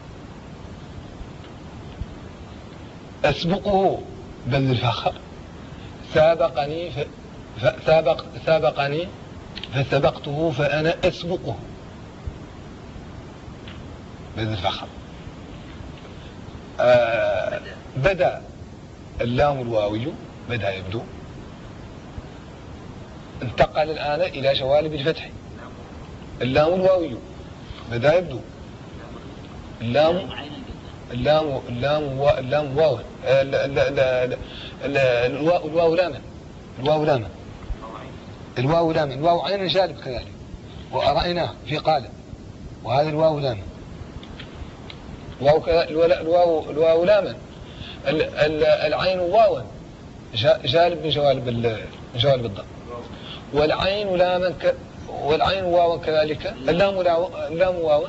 أسبقه بذل الفخر، سابقني فسبقته فأنا أسبقه بذل الفخر. بدأ اللام الواوي، بدأ يبدو. انتقل الآن إلى جوالب الفتح. اللام الواوي بدأ يبدو. اللام واو، الواو لاما، الواو عين جالب كذلك، ورأيناه في قالب. وهذا الواو لاما، الواو لاما. العين واوا جالب من جوالب الضم. والعين لاما والعين واوا كذلك. اللام واوا،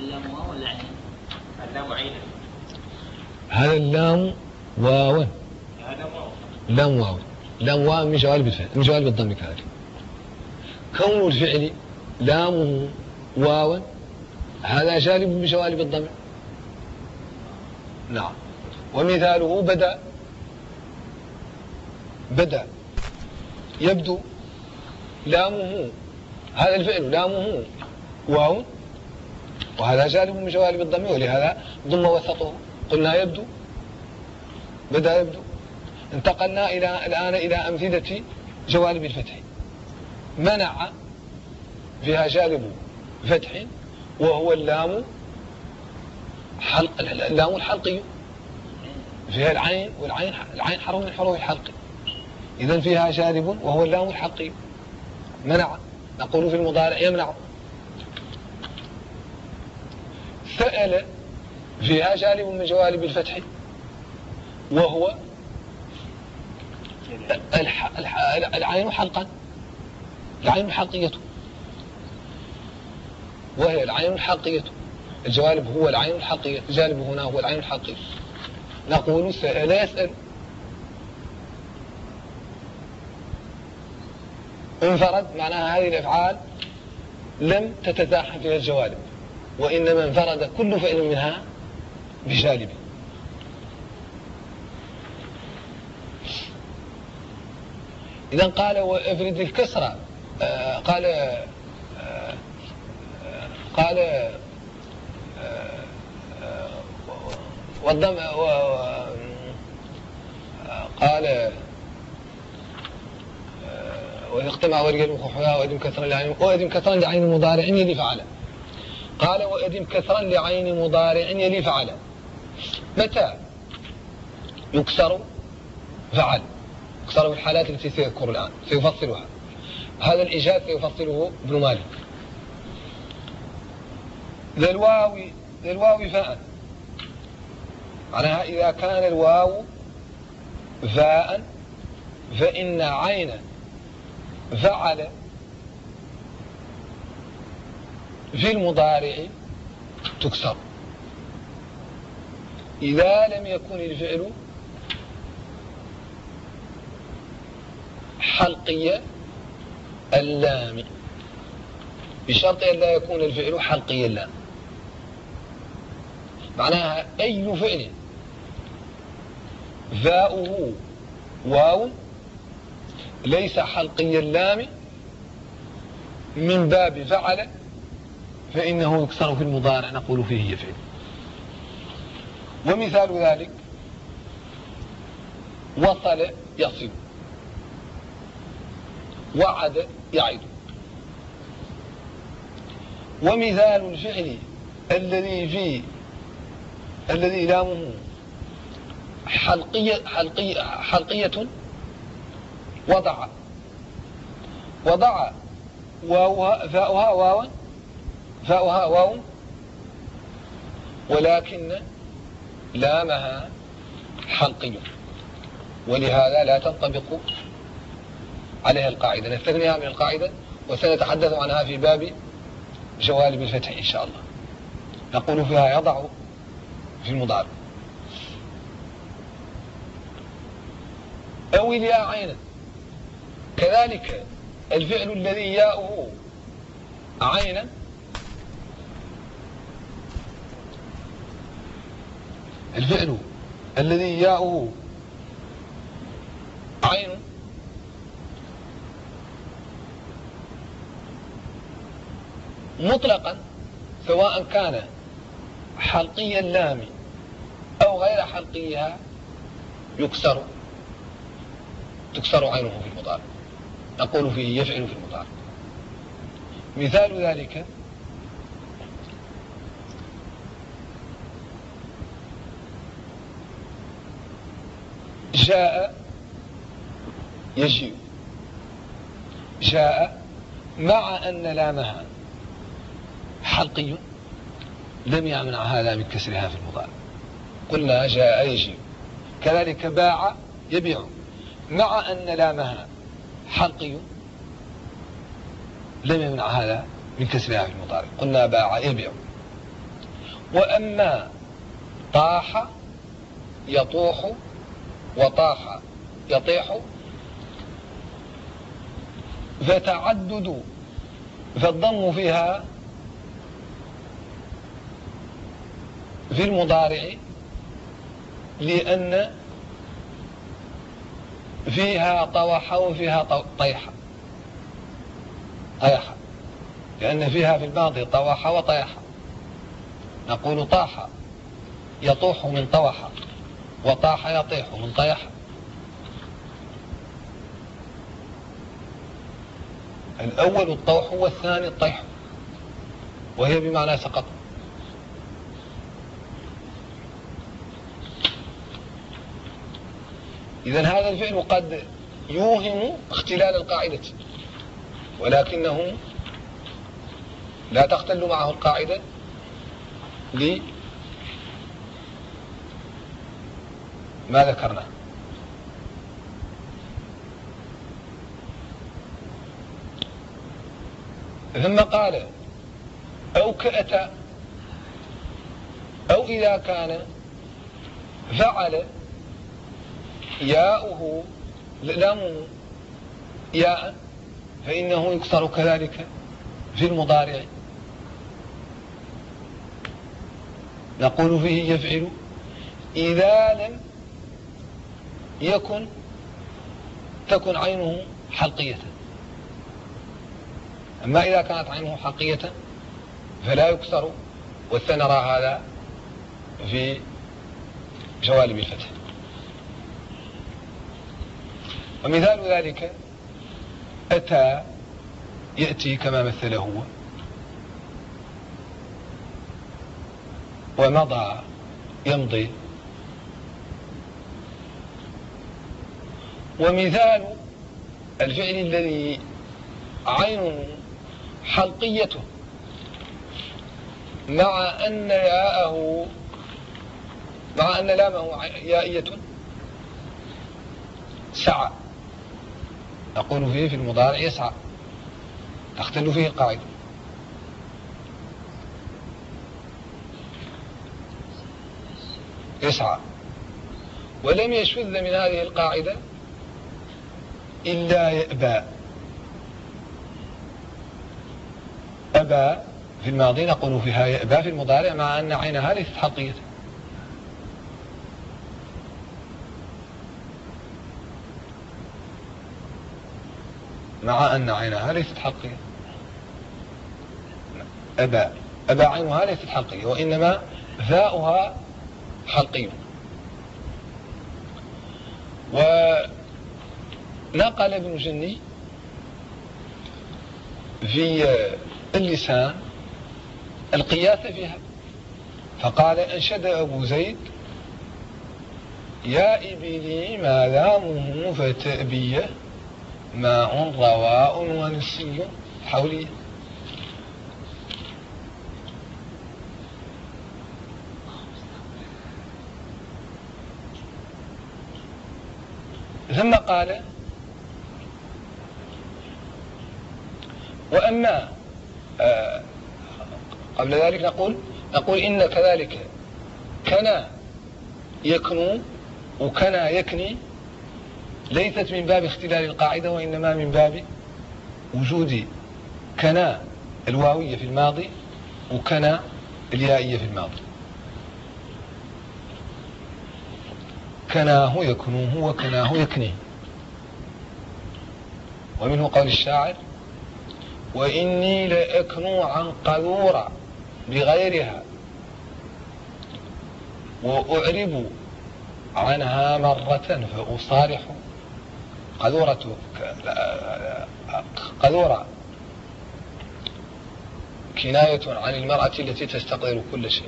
اللام عينا. هذا اللام واوا، لام واو من جوالب الفعل، من جوالب الضم كذلك. كون الفعل لامه واوا هذا جالب من جوالب الضم. نعم. ومثاله بدأ يبدو. لامه، هذا الفعل لامه واو، وهذا جالب من جوالب الضم، ولهذا ضم وسطه. قلنا يبدو، بدأ يبدو. انتقلنا الآن إلى أمثلة جوالب الفتح. منع فيها جالب فتح، وهو اللام الحلقي، فيها العين، العين حرف من حروف الحلق، إذن فيها جالب وهو اللام الحلقي. منع، نقول في المضارع يمنع. سأل فيها جالب من جوالب الفتح، وهو العين حلقا، العين الحلقية، وهي العين الحلقية. الجوالب هو العين الحلقية، الجالب هنا هو العين الحلقية. نقول سأل يسأل. انفرد معناها هذه الأفعال لم تتزاحم فيها الجوالب، وإنما انفرد كل فعل منها بجالب. إذن قال وافرد الكسرة، قال والضم، قال واختمع ورجل وخحوها وأدم كسرا لعين مضارع يلي فعل. قال وأدم كسرا لعين مضارع يلي فعل. متى يكسر فعل؟ يكسر في الحالات التي سيذكر الآن، سيفصلها. هذا الإيجاز سيفصله ابن مالك. ذا الواو فاء، معناها إذا كان الواو فاء فإن عين فعل في المضارع تكسر. إذا لم يكن الفعل حلقي اللام، بشرط أن لا يكون الفعل حلقي اللام. معناها أي فعل فاؤه واو ليس حلقي اللام من باب فعل فإنه يكسر في المضارع نقول فيه يفعل. ومثال ذلك وصل يصل، وعد يعد. ومثال الفعل الذي لامه حلقية وضع فاؤها واو ولكن لامها حلقي، ولهذا لا تنطبق عليها القاعدة. نستثنيها من القاعدة وسنتحدث عنها في باب جوالب الفتح إن شاء الله. نقول فيها يضع في المضارع. أو الياء عينا، كذلك الفعل الذي ياؤه عينا عين مطلقا سواء كان حلقي اللام أو غير حلقيها تكسر عينه في المضارع، نقول فيه يفعل في المضارع. مثال ذلك جاء يجيء، جاء مع أن لامها حلقي لم يمنع هذا من كسرها في المضارع، قلنا جاء يجيء. كذلك باع يبيع مع أن لامها حلقي لم يمنع هذا من كسرها في المضارع، قلنا باع يبيع. وأما طاح يطوح وطاح يطيح فالضم فيها في المضارع لأن فيها طوح وفيها طيح، لأن فيها في الماضي طوح وطيح. نقول طاح يطوح من طوح وطاح يطيح من طيح. الأول الطوح والثاني الطيح، وهي بمعنى سقط. إذن هذا الفعل قد يوهم اختلال القاعدة، ولكنه لا تختل معه القاعدة لما ذكرنا. ثم قال أو كأتى، أو إذا كان فعل ياؤه لامه ياء فإنه يكسر كذلك في المضارع، نقول فيه يفعل إذا لم تكن عينه حلقية. أما إذا كانت عينه حلقية فلا يكسر، وسنرى هذا في جوالب الفتح. ومثال ذلك أتى يأتي كما مثله هو، ومضى يمضي. ومثال الفعل الذي عين حلقيته مع أن لامه يائية سعى، نقول فيه في المضارع يسعى، تختل فيه القاعدة. يسعى. ولم يشذ من هذه القاعدة إلا يأبى. أبى في الماضي نقول فيها يأبى في المضارع مع أن عينها ليست حقيقية. مع أن عينها ليست حقيقية. أبى عينها ليست حقيقية وإنما ذاؤها حلقي. ونقل ابن جني في اللسان القياس فيها فقال: أنشد أبو زيد: يا إبلي ما لامه فتأبيه ماء رواء ونسي حولي. ثم قال: وأما قبل ذلك نقول إن كذلك كنا يكنو وكنا يكني ليست من باب اختلال القاعدة وإنما من باب وجود كنا الواوية في الماضي وكنا اليائية في الماضي. كناه يكنوه وكناه يكنيه. ومنه قول الشاعر: وإني لأكنو عن قذورة بغيرها وأعرب عنها مرة فأصارح. قذورة كناية عن المرأة التي تستقدر كل شيء.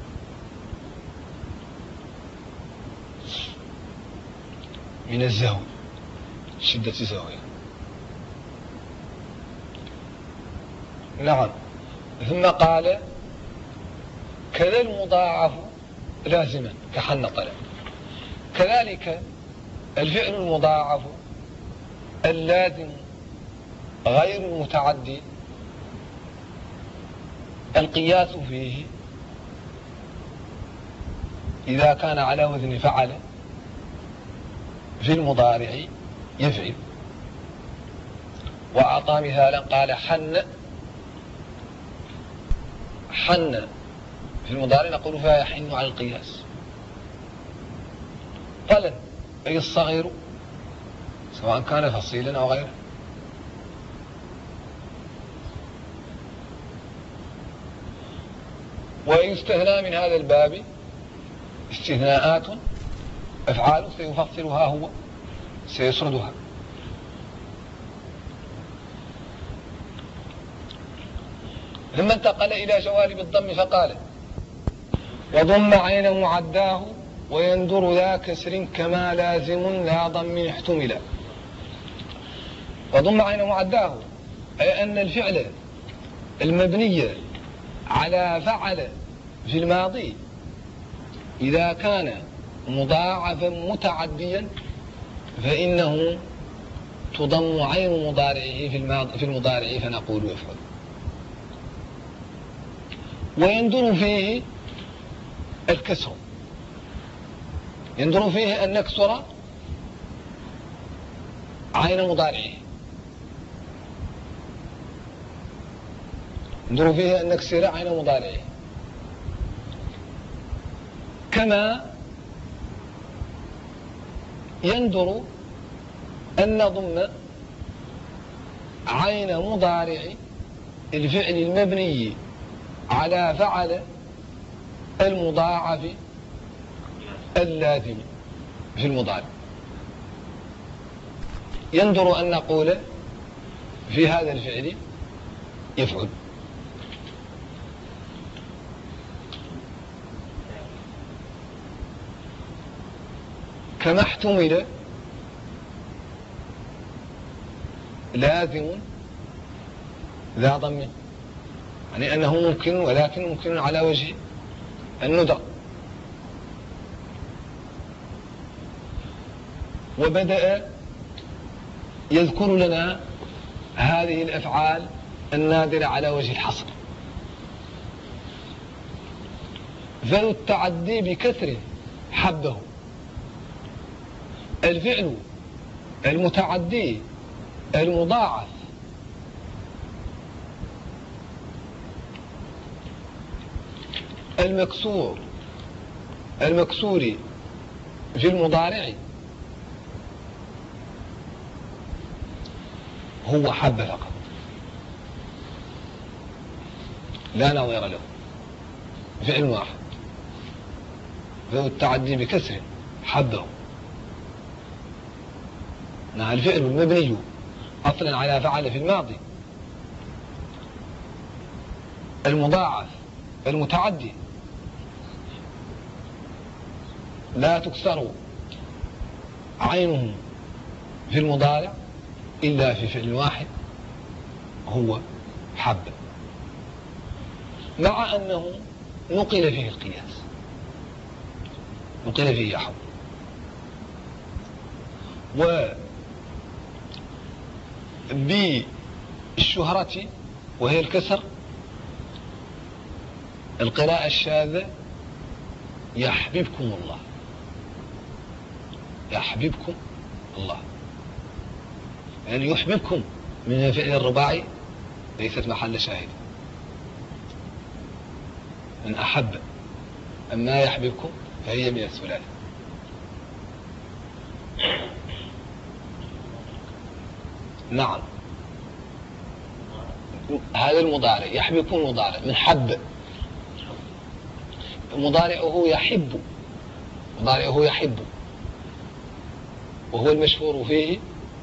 من الزهو، شدة زهوها. نعم. ثم قال: كذا المضاعف لازما كحن طلب. كذلك الفعل المضاعف اللازم غير المتعدي القياس فيه إذا كان على وزن فعل في المضارع يفعل. وأعطى مثالا قال: حن في المضارع نقول فيها يحن على القياس. طلا أي الصغير سواء كان فصيلا أو غيره. ويستثنى من هذا الباب استثناءات أفعال سيفصلها هو سيسردها. ثم انتقل إلى جوانب الضم فقال: وضم عين معداه ويندر ذا كسر كما لازم لا ضم احتملا. وضم عين معداه أي أن الفعل المبني على فعل في الماضي إذا كان مضاعفا متعديا فإنه تضم عين مضارعه في المضارع فنقول يفعل. ويندر فيه الكسر، يندر فيه أن نكسر عين مضارعه، يندر فيه أن نكسر عين مضارعه، كما يندر أن نضم عين مضارع الفعل المبني على فعل المضاعف اللازم في المضارع. يندر أن نقول في هذا الفعل يفعل. كما احتمل لازم ذا ضم، يعني أنه ممكن ولكن ممكن على وجه الندر. وبدأ يذكر لنا هذه الأفعال النادرة على وجه الحصر. ذو التعدي بكسره حبه. الفعل المتعدي المضاعف المكسور في المضارع هو حب فقط، لا نظير له، فعل واحد. ذو التعدي بكسر حبه، مع الفعل المبني أصلا على فعل في الماضي المضاعف المتعدي لا تكسر عينه في المضارع إلا في فعل واحد هو حب، مع أنه نقل فيه القياس، نقل فيه يحب. وبالشهرة وهي الكسر القراءة الشاذة يحببكم الله، يحببكم الله، يعني يحببكم من الفعل الرباعي ليست محل شاهد من أحب، أما يحببكم فهي من الثلاثي. نعم، هذا المضارع يحببكم مضارع من حب، مضارعه يحب، مضارعه يحب، وهو المشهور فيه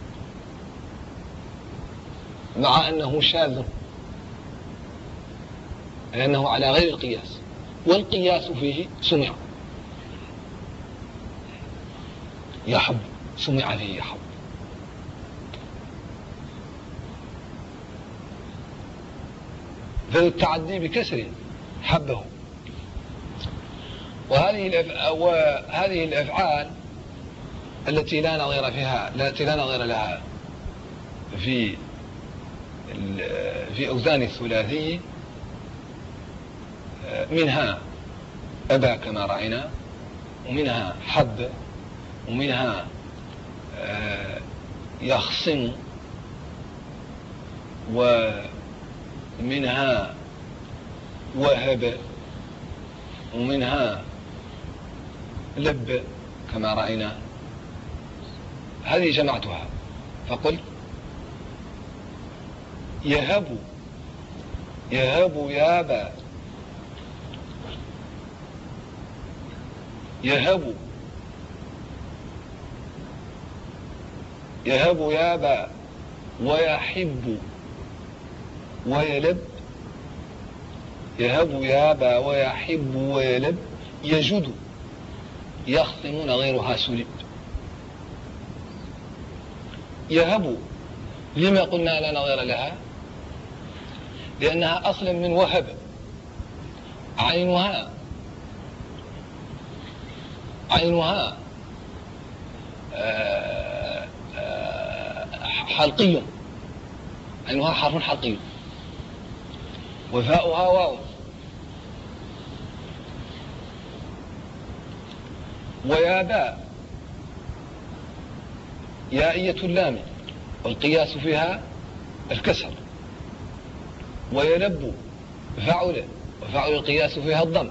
مع أنه شاذ لأنه على غير القياس، والقياس فيه سمع، يحب سمع فيه يحب. ذو التعدي بكسر حبه. وهذه الأفعال التي لا نظير فيها، التي لا نظير لها في أوزان الثلاثي، منها أبى كما رأينا، ومنها حب، ومنها يخصم، ومنها وهب، ومنها لب كما رأينا. هذه جمعتها فقل يهب، يهب يابا، يهب، يهب يابا، ويحب ويلب، يهب يابا ويحب ويلب، يجد يخصمون غيرها سلب. يهب لما قلنا لا نظير لها؟ لأنها أصلا من وهب، عينها حلقي، عينها حرف حلقي، وفاؤها واو، ويابا يائية اللام والقياس فيها الكسر، ويلب فعل وفعل القياس فيها الضم،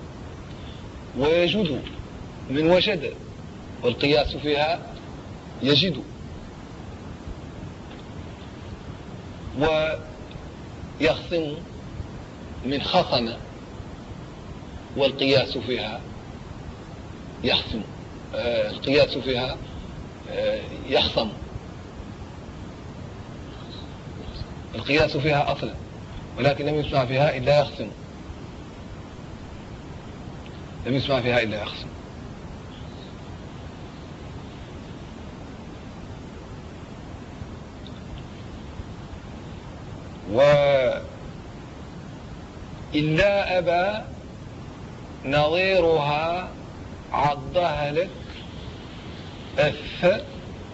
ويجد من وجد والقياس فيها يجد، ويخصم من خصم والقياس فيها يخصم، القياس فيها يخصم، القياس فيها أصلا ولكن لم يسمع فيها إلا يخصم، لم يسمع فيها إلا يخصم. وإلا أبى نظيرها عضها لك أث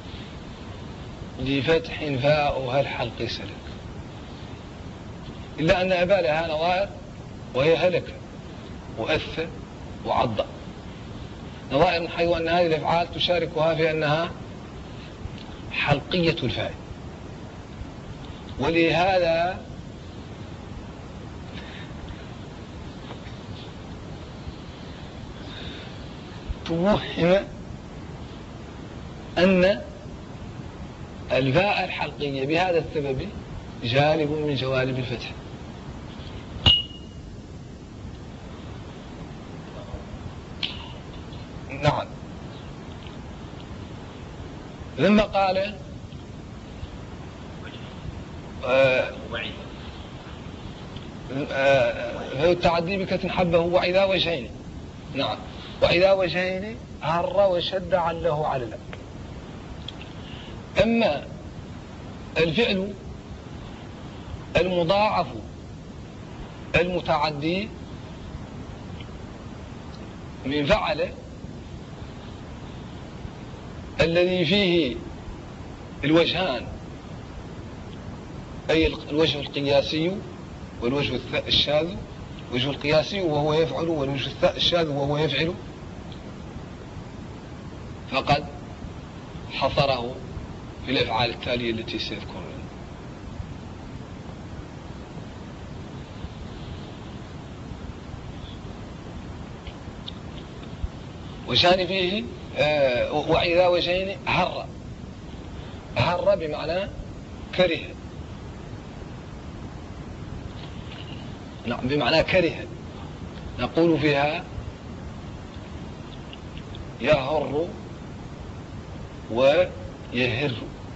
لفتح فاؤها الحلق سلك. إلا أن أبى لها نظائر وهي هلك وأث وعض، نظائر من حيث أن هذه الأفعال تشاركها في أنها حلقية الفاعل، ولهذا توهم أن الفاء الحلقية بهذا السبب جانب من جوانب الفتح. نعم. لما قال التعدي بك حبه وإذا وجهين. نعم. وإذا وجهين هر وشد عله عللا. أما الفعل المضاعف المتعدي من فعل الذي فيه الوجهان، أي الوجه القياسي والوجه الشاذ. الوجه القياسي وهو يفعل، والوجه الشاذ وهو يفعل، فقد حصره في الأفعال التالية التي سيذكرها. وجهان فيه وإذا وجهين هر. هر بمعنى كره. نعم، بمعنى كره. نقول فيها يهر ويهر.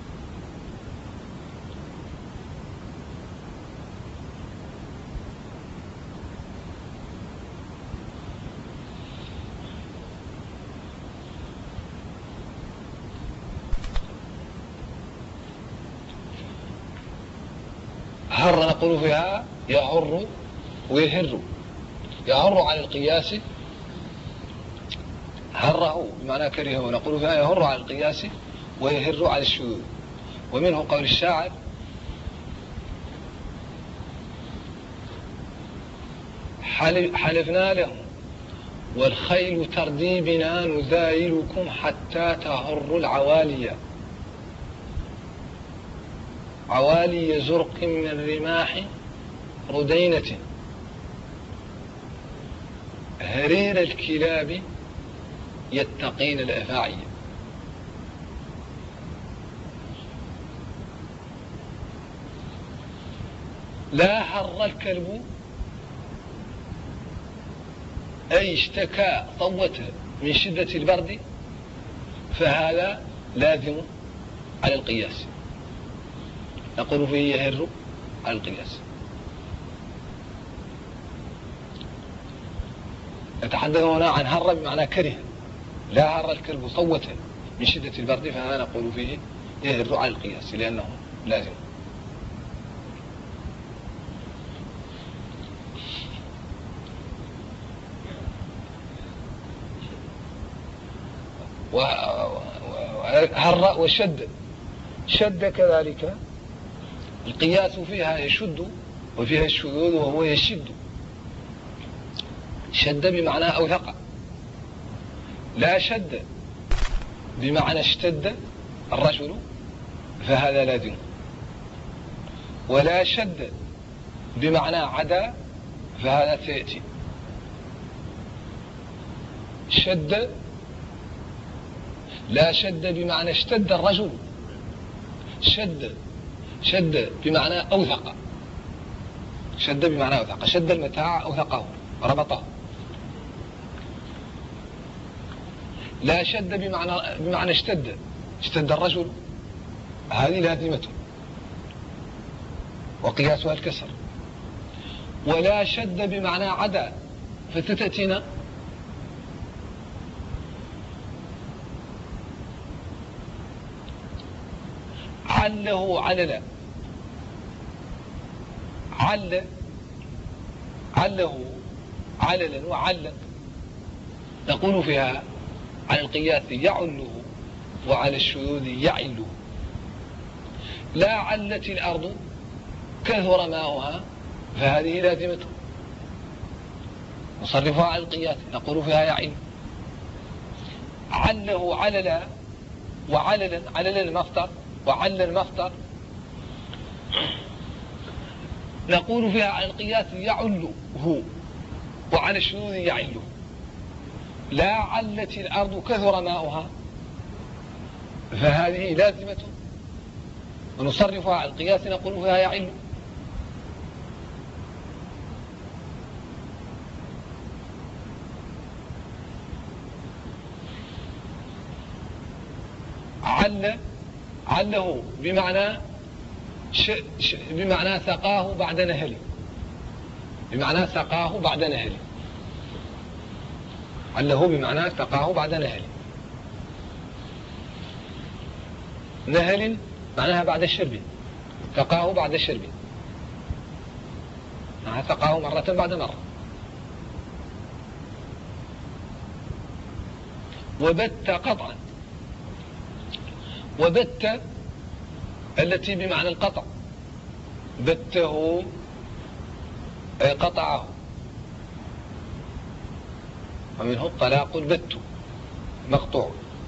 هر نقول فيها يهر ويهر. يهر على القياس، هره بمعنى كرهه، ونقول فيها يهر على القياس ويهر على الشذوذ. ومنه قول الشاعر: حلفنا لهم والخيل تردي بنا نذايلكم حتى تهر العوالي، عوالي زرق من الرماح ردينة، هرير الكلاب يتقين الأفاعي. لا هر الكلب أي اشتكى صوته من شدة البرد، فهذا لازم على القياس. نقول فيه يهر على القياس. نتحدث هنا عن هر بمعنى كره. لا هر الكلب صوته من شدة البرد، فهذا نقول فيه يهر على القياس لأنه لازم. وهر وشد. شد كذلك القياس فيها يشد وفيها الشذوذ وهو يشد. شد بمعنى أوثق. لا شد بمعنى اشتد الرجل، فهذا لازم. ولا شد بمعنى عدا، فهذا سيأتي. شد، لا شد بمعنى اشتد الرجل. شد بمعنى أوثق. شد بمعنى أوثق. شد المتاع أوثقه ربطه. لا شد بمعنى اشتد الرجل، هذه لازمته وقياسها الكسر. ولا شد بمعنى عدا، فستأتينا عله عللا. عله عللا وعلا. نقول فيها على القياس يعله وعلى الشذوذ يعله. لا علت الأرض كثر ماؤها، فهذه لازمته. نصرفها على القياس نقول فيها يعل. عله عللا عللا المصدر وعل المصدر، نقول فيها على القياس يعله وعلى الشذوذ يعله. لا علت الأرض كثر ماؤها فهذه لازمة، ونصرفها على القياس نقول فيها يعل. عله بمعنى سقاه بعد نهله، بمعنى سقاه بعد نهله، عله بمعنى سقاه بعد نهله. نهل معناها بعد الشرب، سقاه بعد الشرب، معناها سقاه مرة بعد مرة. وبت قطعا، وبت التي بمعنى القطع، بته قطعه، ومنه الطلاق البت مقطوع.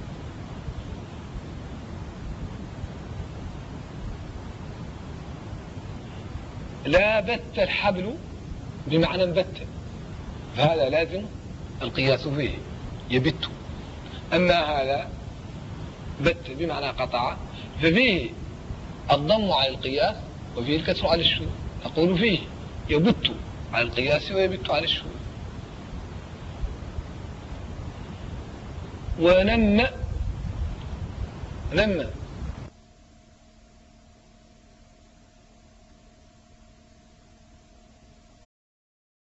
لا بت الحبل بمعنى بت، فهذا لازم القياس فيه يبت. أما هذا بت بمعنى قطع ففيه الضم على القياس وفيه الكسر على الشذوذ، نقول فيه يبت على القياس ويبت على الشذوذ. ونم